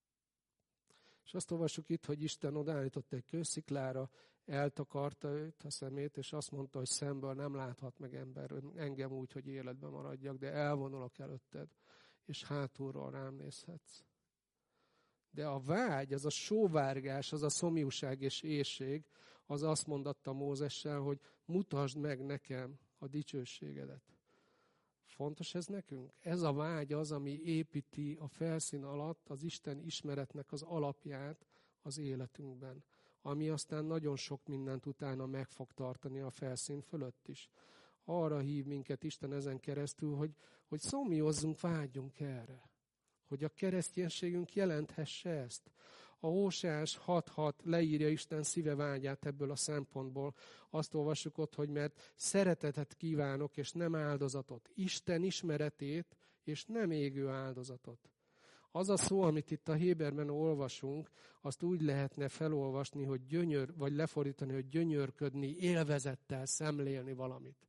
És azt olvassuk itt, hogy Isten odaállított egy kősziklára, eltakarta őt, a szemét, és azt mondta, hogy szemből nem láthat meg ember engem úgy, hogy életben maradjak, de elvonulok előtted, és hátulról rám nézhetsz. De a vágy, az a sóvárgás, az a szomjúság és éhség, az azt mondatta Mózessel, hogy mutasd meg nekem a dicsőségedet. Fontos ez nekünk? Ez a vágy az, ami építi a felszín alatt az Isten ismeretnek az alapját az életünkben, ami aztán nagyon sok mindent utána meg fog tartani a felszín fölött is. Arra hív minket Isten ezen keresztül, hogy szomjózzunk, vágyjunk erre. Hogy a kereszténységünk jelenthesse ezt. A Hóseás 6.6 leírja Isten szíve vágyát ebből a szempontból. Azt olvassuk ott, hogy mert szeretetet kívánok, és nem áldozatot. Isten ismeretét, és nem égő áldozatot. Az a szó, amit itt a Héberben olvasunk, azt úgy lehetne felolvasni, hogy vagy lefordítani, hogy gyönyörködni, élvezettel szemlélni valamit.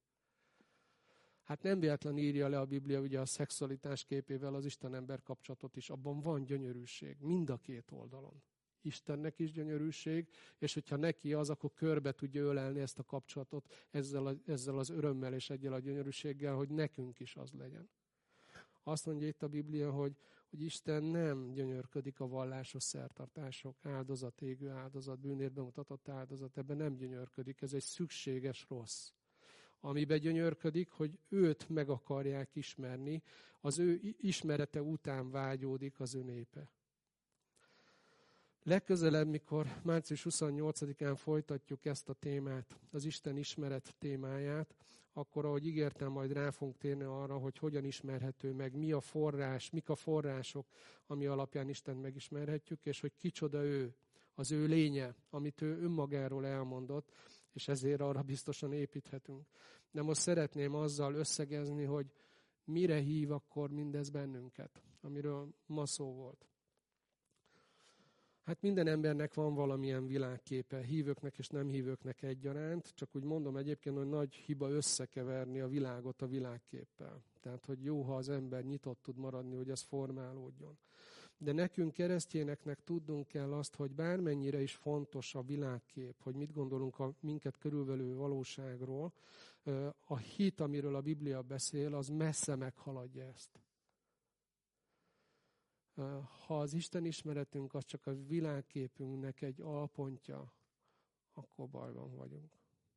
Hát nem véletlen írja le a Biblia ugye a szexualitás képével az Isten-ember kapcsolatot is. Abban van gyönyörűség, mind a két oldalon. Istennek is gyönyörűség, és hogyha neki az, akkor körbe tudja ölelni ezt a kapcsolatot ezzel az örömmel és egyel a gyönyörűséggel, hogy nekünk is az legyen. Azt mondja itt a Biblia, hogy Isten nem gyönyörködik a vallásos szertartások, áldozat, égő áldozat, bűnért bemutatott áldozat, ebben nem gyönyörködik, ez egy szükséges rossz. Amiben gyönyörködik, hogy őt meg akarják ismerni, az ő ismerete után vágyódik az ő népe. Legközelebb, mikor március 28-án folytatjuk ezt a témát, az Isten ismeret témáját, akkor, ahogy ígértem, majd rá fogunk térni arra, hogy hogyan ismerhető meg, mi a forrás, mik a források, ami alapján Istent megismerhetjük, és hogy kicsoda ő, az ő lénye, amit ő önmagáról elmondott, és ezért arra biztosan építhetünk. De most szeretném azzal összegezni, hogy mire hív akkor mindez bennünket, amiről ma szó volt. Hát minden embernek van valamilyen világképe, hívőknek és nem hívőknek egyaránt, csak úgy mondom egyébként, hogy nagy hiba összekeverni a világot a világképpel. Tehát, hogy jó, ha az ember nyitott tud maradni, hogy ez formálódjon. De nekünk keresztényeknek tudnunk kell azt, hogy bármennyire is fontos a világkép, hogy mit gondolunk a minket körülvelő valóságról, a hit, amiről a Biblia beszél, az messze meghaladja ezt. Ha az Isten ismeretünk az csak a világképünknek egy alpontja, akkor bajban vagyunk.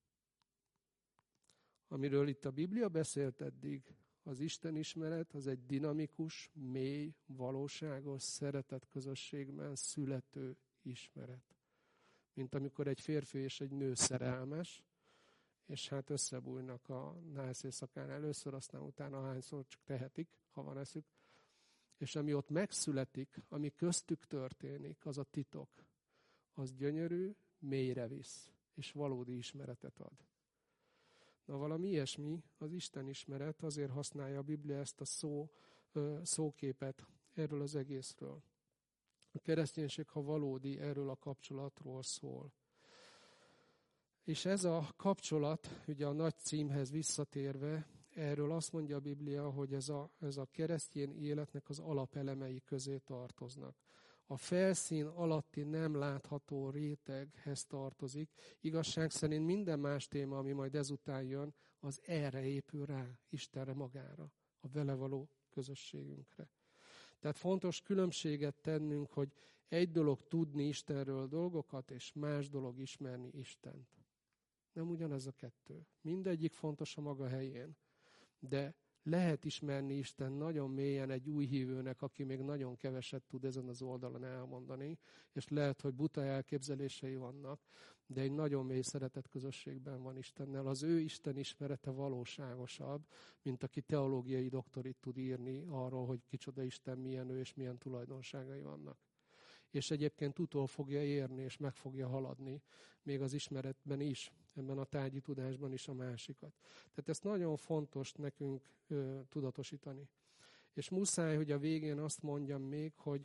Amiről itt a Biblia beszélt eddig, az Isten ismeret az egy dinamikus, mély, valóságos, szeretet közösségben születő ismeret. Mint amikor egy férfi és egy nő szerelmes, és hát összebújnak a nász éjszakán először, aztán utána hányszor csak tehetik, ha van eszük. És ami ott megszületik, ami köztük történik, az a titok, az gyönyörű, mélyre visz, és valódi ismeretet ad. Na valami ilyesmi, az Isten ismeret, azért használja a Biblia ezt a szóképet erről az egészről. A kereszténység, ha valódi, erről a kapcsolatról szól. És ez a kapcsolat, ugye a nagy címhez visszatérve, erről azt mondja a Biblia, hogy ez a keresztény életnek az alapelemei közé tartoznak. A felszín alatti nem látható réteghez tartozik. Igazság szerint minden más téma, ami majd ezután jön, az erre épül rá, Istenre magára, a vele való közösségünkre. Tehát fontos különbséget tennünk, hogy egy dolog tudni Istenről dolgokat, és más dolog ismerni Istent. Nem ugyanez a kettő. Mindegyik fontos a maga helyén. De lehet ismerni Isten nagyon mélyen egy új hívőnek, aki még nagyon keveset tud ezen az oldalon elmondani, és lehet, hogy buta elképzelései vannak, de egy nagyon mély szeretet közösségben van Istennel. Az ő Isten ismerete valóságosabb, mint aki teológiai doktorit tud írni arról, hogy kicsoda Isten, milyen ő és milyen tulajdonságai vannak. És egyébként utol fogja érni, és meg fogja haladni, még az ismeretben is, ebben a tárgyi tudásban is a másikat. Tehát ezt nagyon fontos nekünk tudatosítani. És muszáj, hogy a végén azt mondjam még, hogy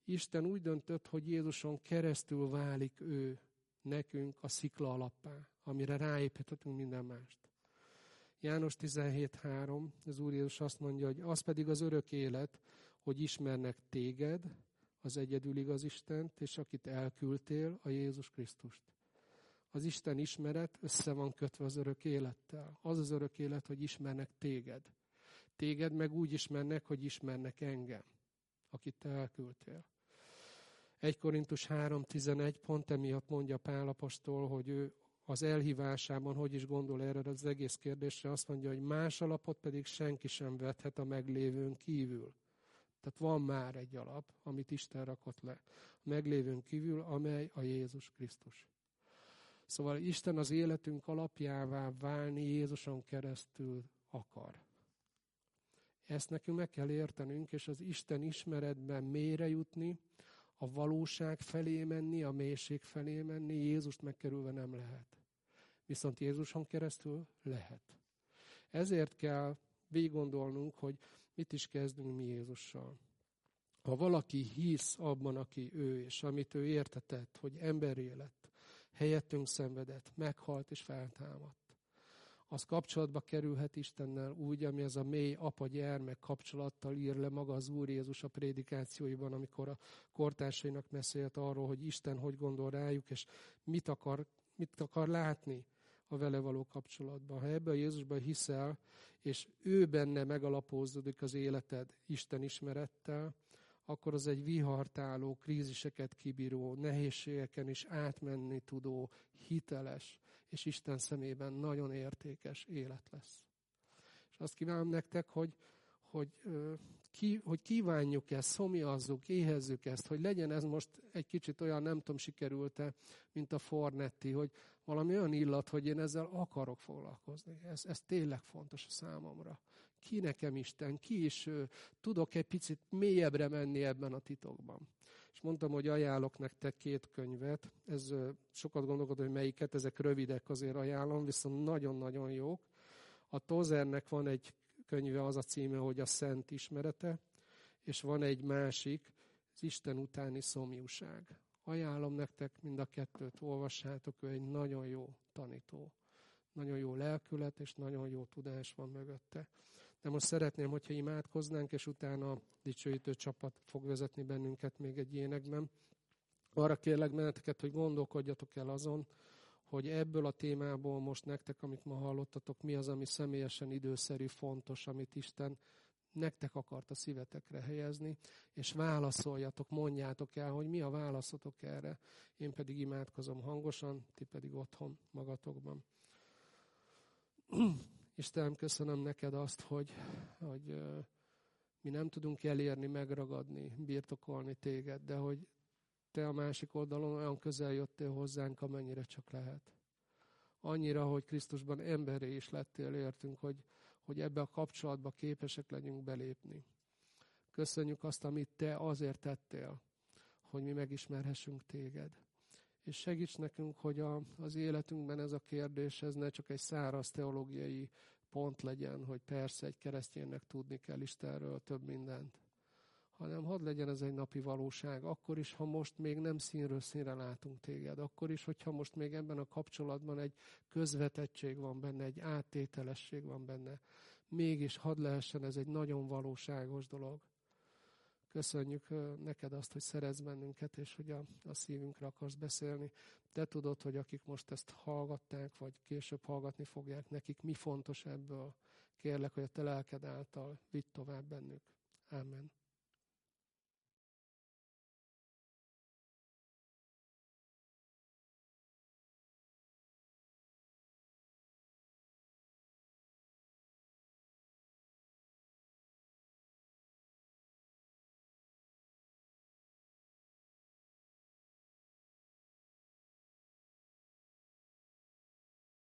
Isten úgy döntött, hogy Jézuson keresztül válik ő nekünk a szikla alappá, amire ráépíthetünk minden mást. János 17:3, az Úr Jézus azt mondja, hogy az pedig az örök élet, hogy ismernek téged, az egyedül igaz Istent, és akit elküldtél, a Jézus Krisztust. Az Isten ismeret össze van kötve az örök élettel. Az az örök élet, hogy ismernek téged. Téged meg úgy ismernek, hogy ismernek engem, akit te elküldtél. 1 Korintus 3:11 pont emiatt mondja Pál apostol, hogy ő az elhívásában hogy is gondol erre az egész kérdésre, azt mondja, hogy más alapot pedig senki sem vethet a meglévőn kívül. Tehát van már egy alap, amit Isten rakott le a meglévőn kívül, amely a Jézus Krisztus. Szóval Isten az életünk alapjává válni Jézuson keresztül akar. Ezt nekünk meg kell értenünk, és az Isten ismeretben mélyre jutni, a valóság felé menni, a mélység felé menni, Jézust megkerülve nem lehet. Viszont Jézuson keresztül lehet. Ezért kell végiggondolnunk, hogy mit is kezdünk mi Jézussal. Ha valaki hisz abban, aki ő, és amit ő értetett, hogy emberré lett, helyettünk szenvedett, meghalt és feltámadt, az kapcsolatba kerülhet Istennel úgy, ami az a mély apa-gyermek kapcsolattal ír le maga az Úr Jézus a prédikációiban, amikor a kortársainak beszélt arról, hogy Isten hogy gondol rájuk, és mit akar látni a vele való kapcsolatban. Ha ebben a Jézusban hiszel, és ő benne megalapozódik az életed Isten ismerettel, akkor az egy vihartáló, kríziseket kibíró, nehézségeken is átmenni tudó, hiteles, és Isten szemében nagyon értékes élet lesz. És azt kívánom nektek, hogy kívánjuk ezt, szomjazzuk, éhezzük ezt, hogy legyen ez most egy kicsit olyan, nem tudom, sikerült-e, mint a Fornetti, hogy valami olyan illat, hogy én ezzel akarok foglalkozni. Ez tényleg fontos a számomra. Ki nekem Isten, ki is tudok egy picit mélyebbre menni ebben a titokban. És mondtam, hogy ajánlok nektek 2 könyvet. Ez sokat gondolkodom, hogy melyiket, ezek rövidek, azért ajánlom, viszont nagyon-nagyon jók. A Tozernek van egy könyve, az a címe, hogy a Szent Ismerete, és van egy másik, az Isten utáni szomjúság. Ajánlom nektek mind a 2-t, olvassátok, ő egy nagyon jó tanító. Nagyon jó lelkület, és nagyon jó tudás van mögötte. De most szeretném, hogyha imádkoznánk, és utána a dicsőítő csapat fog vezetni bennünket még egy énekben. Arra kérlek benneteket, hogy gondolkodjatok el azon, hogy ebből a témából most nektek, amit ma hallottatok, mi az, ami személyesen időszerű, fontos, amit Isten nektek akart a szívetekre helyezni, és válaszoljatok, mondjátok el, hogy mi a válaszotok erre. Én pedig imádkozom hangosan, ti pedig otthon magatokban. Istenem, köszönöm neked azt, hogy mi nem tudunk elérni, megragadni, birtokolni téged, de hogy te a másik oldalon olyan közel jöttél hozzánk, amennyire csak lehet. Annyira, hogy Krisztusban emberré is lettél, értünk, hogy ebbe a kapcsolatba képesek legyünk belépni. Köszönjük azt, amit te azért tettél, hogy mi megismerhessünk téged. És segíts nekünk, hogy az életünkben ez a kérdés, ez ne csak egy száraz teológiai pont legyen, hogy persze egy kereszténynek tudni kell Istenről több mindent, hanem hadd legyen ez egy napi valóság, akkor is, ha most még nem színről színre látunk téged, akkor is, hogyha most még ebben a kapcsolatban egy közvetettség van benne, egy áttételesség van benne, mégis hadd lehessen ez egy nagyon valóságos dolog. Köszönjük neked azt, hogy szeretsz bennünket, és hogy a szívünkre akarsz beszélni. Te tudod, hogy akik most ezt hallgatták, vagy később hallgatni fogják, nekik mi fontos ebből. Kérlek, hogy a te lelked által vidd tovább bennük. Amen.